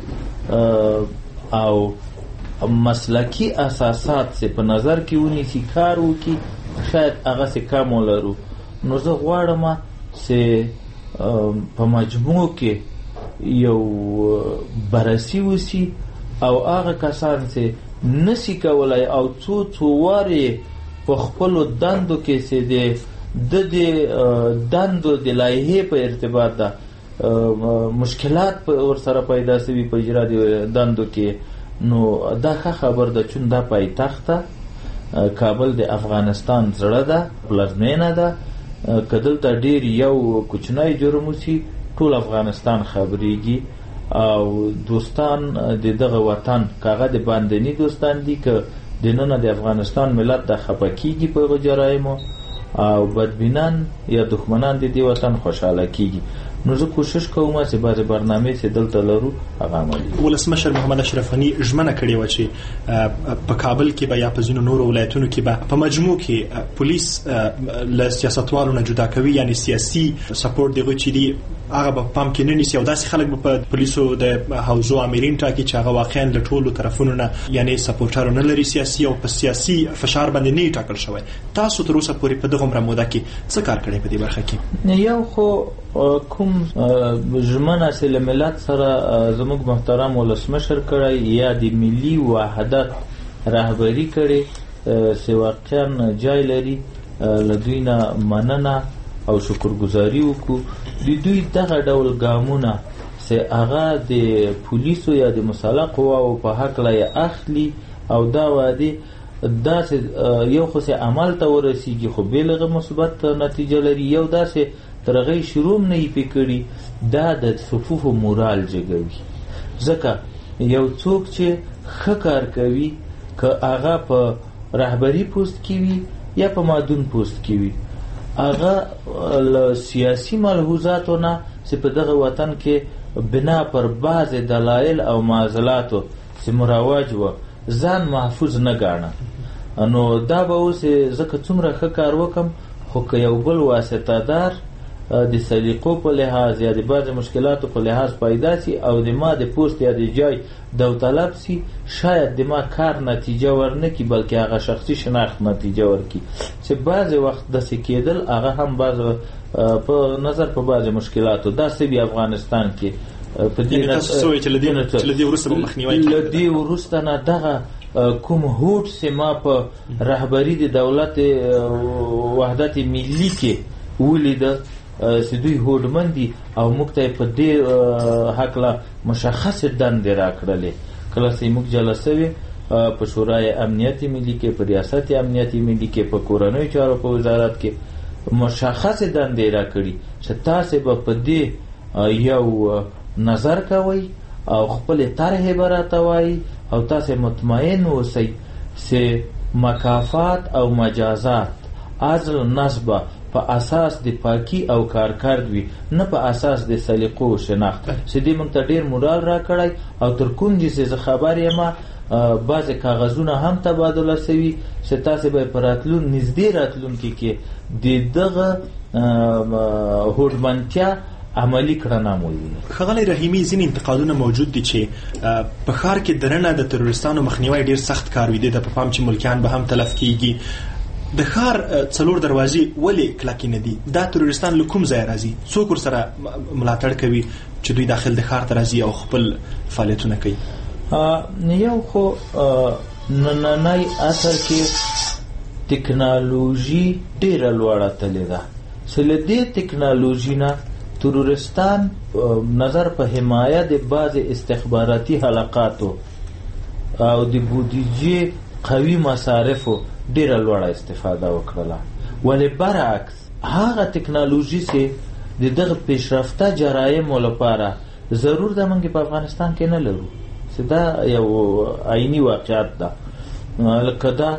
او مسلکی اساسات سے په نظر کې ونیسي، کار وکړي، شاید هغه څه کم ولرو. نو زه غواړم چې په مجموع کې یو بررسي وسي او هغه کسان چې نسی کولای او څو څو وارې په خپلو دندو کې چې د د دندو د لایحې په ارتباط ده مشکلات ورسره پیدا شوي په اجرا د دندو کې، نو دا ښه خبر ده چون دا پایتخت کابل د افغانستان زړه ده، پلازمینه ده. که دلته ډېر یو کوچنی جرم وسي ټول افغانستان خبرېږي او دوستان د دغه وطن که هغه د باندني دوستان دي که د ننه د افغانستان ملت د خفه کېږي په هغو جرایمو، او بدبینان یا دښمنان د دې وطن خوشاله کیږي. نو زه کوشش کوم چې بعضې برنامې چې دلته لرو هغه عملي. ولسمشر محمد اشرف غني ژمنه کړې وه چې په کابل کې به یا په ځینو نورو ولایتونو کې به په مجموع کې پولیس له سیاستوالو نه جدا کوي، یعنی سیاسي سپورټ دغه چې دی هغه به پام کې نه نیسي او داسې خلک به په پولیسو د حوزو امرین ټاکي چې هغه واقعا له ټولو طرفونو نه یعنی سپورټرو نه لري سیاسي او په سیاسي فشار باندې نه ټاکل شوی. تاسو تر اوسه پورې په دغه عمره موده کې څه کار کړی په دې برخه کې؟ یو خو کوم ژمنه چې له ملت سره زموږ محترم ولسمشر کړی یا د ملي وحدت رهبري کړي چې واقعا جای لري، له دوی نه مننه او شکرګزاري وکړو. د دوی دغه ډول ګامونه چې هغه د پولیسو یا د مسلح قواو په هکله یې اخلي او دا وعدې داسې یو خو چې عمل ته ورسیږي خو بېلغه مثبت نتیجه لري، یو داسې تر هغې شروع نه یې پې کړي، دا د صفوفو مورال جګوي. ځکه یو څوک چې ښه کار کوي که هغه په رهبري پوست کې وي یا په مادون پوست کې وي، هغه له سیاسي ملحوظاتو نه چې په دغه وطن کې بنا پر بعض دلایل او معضلاتو چې مروج وه ځان محفوظ نه ګاڼه. نو دا به اوس ځکه څومره ښه کار وکم خو که یو بل واسطه دار د سلیقو په لحاظ یا د بعض مشکلاتو په لحاظ پیدا سی او د ما د پوست یا د جای داوطلب سی، شاید د ما کار نتیجه ورنه کی بلکې هغه شخصي شناخت نتیجه ورکی چې بعض وخت داسې کېدل هغه هم بعض په نظر په بعض مشکلاتو داسې بیا افغانستان کې په دې تاسو چې لدی ورسته مخنیوي لدی ورسته نه دغه کوم هوټ چې ما په رهبری د دولت وحدت ملي کې ولیده چې دوی هوډمن دي او موږ ته په دې هکله مشخصې دندې راکړلې. کله چې موږ جلسه وې په شورای امنیت ملي کې، په ریاست امنیت ملي کې، په کورنیو چارو په وزارت کې مشخصې دندې راکړي چې تاسې به په دې یو نظر کوئ او خپلې طرحې به راته وایي او تاسې مطمئن اوسئ چې مکافات او مجازات عزل نصبه په اساس د پاکی او کارکرد وي، نه په اساس د سلیقو او شناخت. چې دې موږ ته ډېر مورال راکړی او تر کوم چې زه خبر یم بعضې کاغذونه هم تبادله سوي چې تاسې به په راتلون نږدې راتلونکي کې د دغه هوډمنتیا عملی کړنه مومي. ښاغلی رحیمي، ځینې انتقادونه موجود دي چې په ښار کې دننه د تروریستانو مخنیوی ډېر سخت کار وي، د په پام چې ملکیان به هم تلف کیږي. د ښار څلور دروازې ولې کلکې نه دي؟ دا تروریستان له کوم ځایه راځي؟ څوک ورسره ملاتړ کوي چې دوی داخل د ښار ته راځي او خپل فعالیتونه کوي؟ یو خو نننی عصر کې ټکنالوژي ډېره لوړه تللې ده چې له دې ټکنالوژي نه تروریستان نظر په حمایه د بعضې استخباراتي حلقاتو او د بودیجې قوي مصارفو ډیره لوړه استفاده وکړله، ولې برعکس هغه ټکنالوژي چې د دغه پیشرفته جرایمو لپاره ضرور ده موږ په افغانستان کې نه لرو، چې دا یو عیني واقعیت ده. لکه دا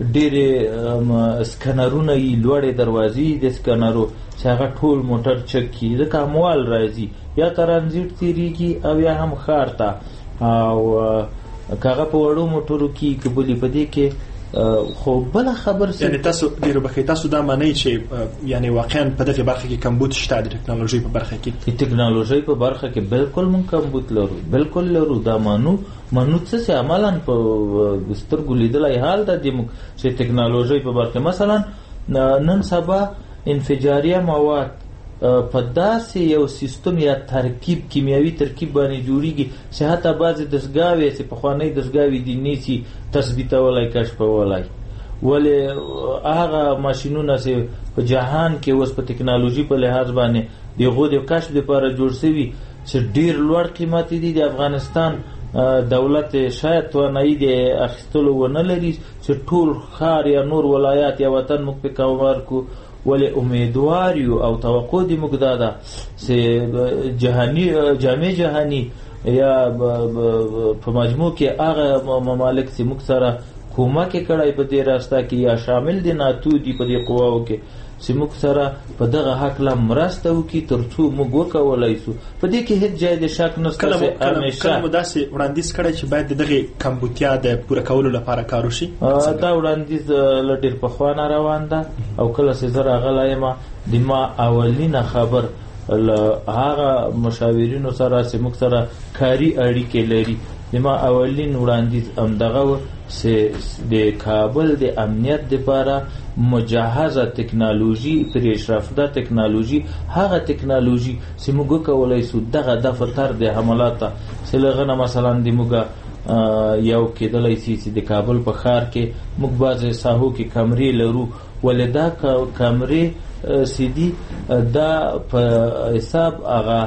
ډېرې سکنرونه یي، لوړې دروازې د سکنرو چې هغه ټول موټر چک کي، ځکه اموال راځي یا ترانزیټ تېرېږي او یا هم ښار ته، او که هغه په وړو موټرو کې که بلې په دې کې خو بله خبر یعنی تاسو ډېر بخښئ تاسو دا منئ چې یعنی واقعا په دغه برخه کې کمبود شته د ټکنالوژۍ په برخه کې؟ د ټکنالوژۍ په برخه کې بالکل موږ کمبود لرو، بالکل لرو. دا منو منو څه چې عملا په سترګو لیدلی حال ده د موږ چې ټکنالوژۍ په برخه مثلا نن سبا انفجاریه مواد په داسې یو سیستم یا ترکیب کیمیاوي ترکیب باندې جوړیږي چې حتی بعضې دستګاوې چې پخوانۍ دستګاوې دي نیسي تثبیتولی کشفولی، ولې هغه ماشینونه چې په جهان کې اوس په ټکنالوژي په لحاظ باندې د هغو د کشف دپاره جوړ شوي چې ډېر لوړ قیمتي دي، د افغانستان دولت شاید توانایي د اخیستلو ونه لري چې ټول ښار یا نور ولایات یا وطن موږ پې کاروبار کړو. ولې امیدوار یو او توقع دې موږ دا ده چې جهاني جامع جهاني یا په مجموع کې هغه ممالک چې موږ سره کومک کړی په دې راسته کې یا شامل دي ناتو دي په دې قواو کې چې موږ سره په دغه حق لا مرسته وکړي ترڅو موږ وکولای شو. په دې کې هیڅ ځای د شک نشته چې همیشه کله مو داسې وړاندیز کړی چې باید دغه کمبودیا د پوره کولو لپاره کار وشي. دا وړاندیز له ډېر پخوا نه روان ده او کله چې زه راغلی یم د ما اولینه خبر له هغه مشاورینو سره چې موږ سره کاري اړیکې لري د ما اولین وړاندیز همدغه و چې د کابل د امنیت دپاره مجهزه تکنالوژي پیشرفته تکنالوژي هغه تکنالوژي چې موږ وکولی شو دغه دفتر د حملات چې له هغه نه مثلا د موږ یو کېدلی شي چې د کابل په ښار کې موږ بعضې ساحو کې کمرې لرو ولې دا کمرې سیدي دا په حساب هغه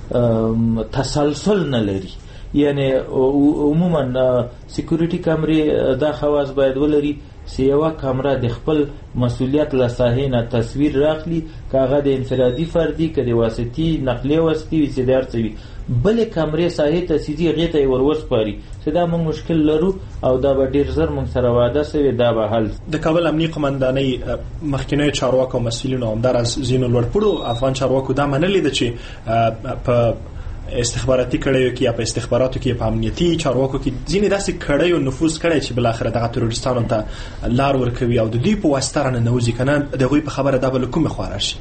تسلسل نه لري، یعنی عموما سیکورټي کمرې دا خواص باید ولري چې یوه کامره د خپل مسؤلیت له ساحې نه تصویر راخلي، که هغه د انفرادي فردي که د واسطي نقلیه واسطي وي چې د هر څه وي، بلې کامرې ساحې ته سیدي هغې ته یې ور وسپاري چې دا موږ مشکل لرو او دا به ډېر زر موږ سره واده شوي دا به حل. د کابل امنیي قمندانۍ مخکینیو چارواکو او مسؤلینو همداراز ځینو لوړپوړو افغان چارواکو دا منلې ده چې په استخباراتي کړیو کې یا په استخباراتو کې په امنیتي چارواکو کې ځینې داسې کړیو نفوذ کړی چې بالاخره دغه تروریستانو ته لار ورکوي او د دوی په واسطه راننوځي که نه د هغوی په خبره دا به له کومې خوا راشي.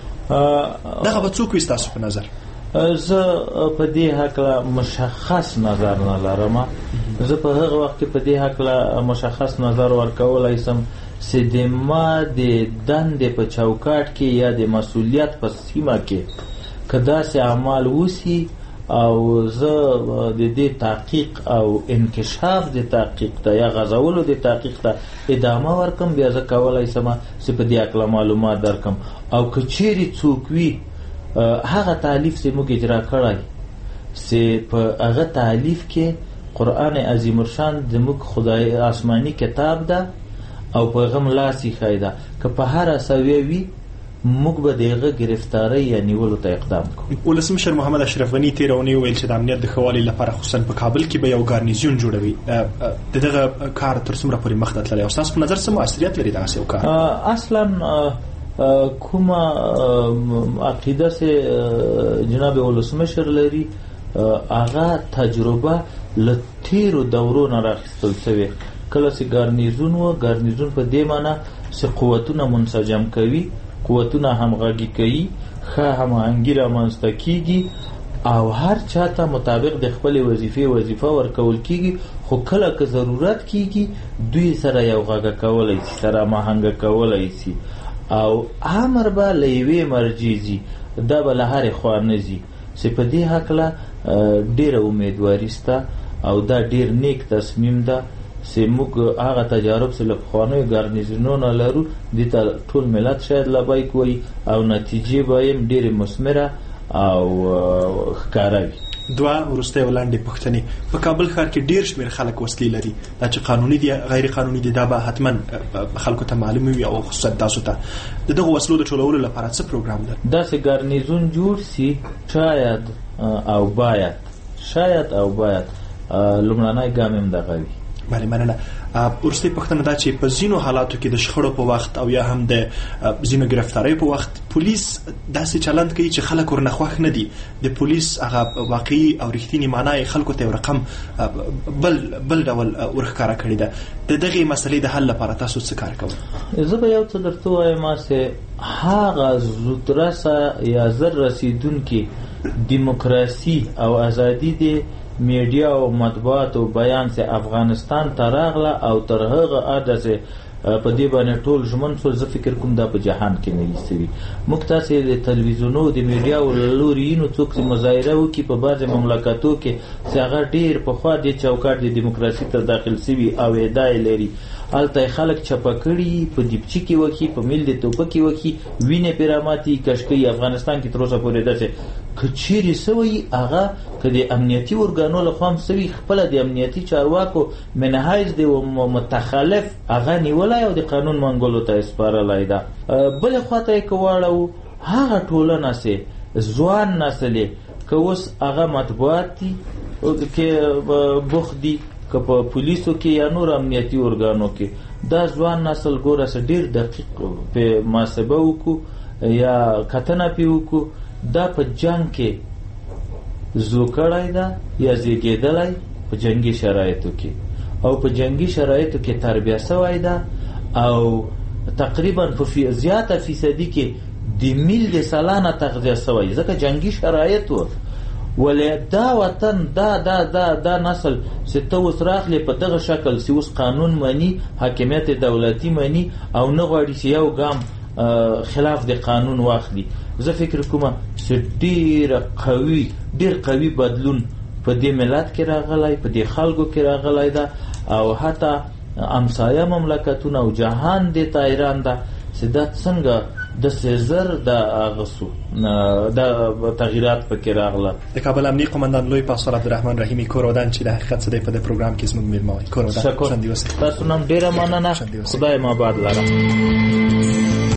دغه به څوک وي ستاسو په نظر؟ زه په دې هکله مشخص نظر نه لرم. زه په هغه وخت کې په دې هکله مشخص نظر ورکولی سم چې د ما د دندې په چوکاټ کې یا د مسؤلیت په سیمه کې که داسې اعمال وسي او زه د دې تحقیق او انکشاف د تحقیق ته یا غځولو د تحقیق ته ادامه ورکم، بیا زه کولی سم چې په دې هکله معلومات درکم. او که چیرې څوک وي هغه تالیف چې موږ اجرا کړی چې په هغه تالیف کې قرآن عظیم الشان زموږ خدای آسماني کتاب ده او پیغام لاس ایښی ده، که په هر سویه وي موږ به د هغه ګرفتارۍ یا نیولو ته اقدام کوو. ولسمشر محمد اشرف غني تېره اونۍ وویل چې د امنیت د ښه والي لپاره خصوصا په کابل کې به یو ګارنیزیون جوړوي. د دغه کار تر څومره پورې مخ ته تللی او ستاسو په نظر څه مؤثریت لري دغسې یو کار؟ اصلا کومه عقیده چې جناب ولسمشر لري هغه تجربه له تیرو دورو نه راخیستل شوې. کله چې ګارنیزون و ګارنیزون په دې معنی چې قوتونه منسجم کوي، قوتونه همغږي کوي، ښه هماهنګي رامنځته کیږي او هر چاته مطابق د خپلې وظیفې وظیفه ورکول کیږي، خو کله که ضرورت کیږي دوی سره یو غږه کولی شي، سره هماهنګه کولی شي او امر به له یوې مرجع ځي، دا به له هرې خوا نه ځي. چې په دې هکله ډېره امیدواري شته او دا ډېر نیک تصمیم ده چې موږ هغه تجارب چې له پخوانیو ګارنیزونونو لرو دې ته ټول ملت شاید لبیک وایي او نتیجې به یې ډېرې مثمره او ښکاره وي. دوه وروستۍ او لنډې پوښتنې. په کابل ښار کې ډېر شمېر خلک وسلې لري، دا چې قانوني دي غیر قانوني دي دا به حتما خلکو ته معلوم وي او خصوصا تاسو ته. د دغو وسلو د ټولولو لپاره څه پروګرام لري؟ داسې ګارنیزون جوړ سي شاید او باید شاید او باید لومړنی ګام هم دغه وي. بله مننه. وروستۍ پوښتنه دا چې په ځینو حالاتو کې د شخړو په وخت او یا هم د ځینو ګرفتاریو په وخت پولیس داسې چلند کوي چې خلک ورنه خوښ نه دي. د پولیس هغه واقعي او رښتینی معنا یې خلکو ته یو رقم بل بل ډول ورښکاره کړې ده. د دغې مسلې د حل لپاره تاسو څه کار کوئ؟ زه به یو څه درته ووایم چې هغه زودرسه یا زر رسیدونکي دیموکراسي او ازادي دی میډیا او مطبوعات او بیان سے افغانستان ته راغله او تر هغه اده چې په دې باندې ټول ژمن شول. زه فکر کوم دا په جهان کې نه وي. موږ تاسې د تلویزیونو د میډیا او لورینو څوک چې مظاهره وکړي په بعضې مملکتو کې چې هغه ډېر پخوا دې چوکاټ د دیموکراسي ته داخل شوي او ادعا یې لري، هلته خلک چپه کړي، په دیپچي کې وکړي، په میل د توپه کې وکړي، وینې پرې راماتي کشکوي. افغانستان کې تر اوسه پورې داسې که چیرې سوی هغه که د امنیتي ارګانو لخوا هم سوي خپله د امنیتي چارواکو منحیز دی متخلف هغه نیولی او د قانون منګولو ته یې سپارلی ده. بلې خوا ته یې که واړوو هغه ټولنه چې ځوان نسل یې که اوس هغه مطبوعات دي کې بوخت دي، که په پولیسو کې یا نور امنیتي ارګانو کې دا ځوان نسل ګوره څه ډېر دقیق په محاسبه وکړو یا کتنه پې وکړو دا په جنګ کې زو کړی ده یا زیږېدلی په جنګي شرایطو کې او په جنګي شرایطو کې تربیه سوی ده او تقریبا په زیاته فیصدي کې د میل د سالانه تغذیه سوی ځکه جنګي شرایط و ولې دا وطن دا دا دا دا نسل چې ته اوس راغلی په دغه شکل چې اوس قانون مني حاکمیت دولتي مني او نه غواړي چې یو ګام خلاف د قانون واخلي زه فکر کوم چې ډېر قوي ډېر قوي بدلون په دې ملت کې راغلی په دې خلکو کې راغلی ده او حتی امسایه مملکتونه او جهان دې ته حیران ده چې دا څنګه د سیزر د اغسو د تغییرات پکې راغله. د کابل امنیه قومندان لوی پاسوال عبدالرحمن رحیمی کورودان چې د حقیقت څه دی په دې پروګرام کې زموږ میلمه وي. کورودان تاسو نن ډیره مننه. خدای ما باد لاره.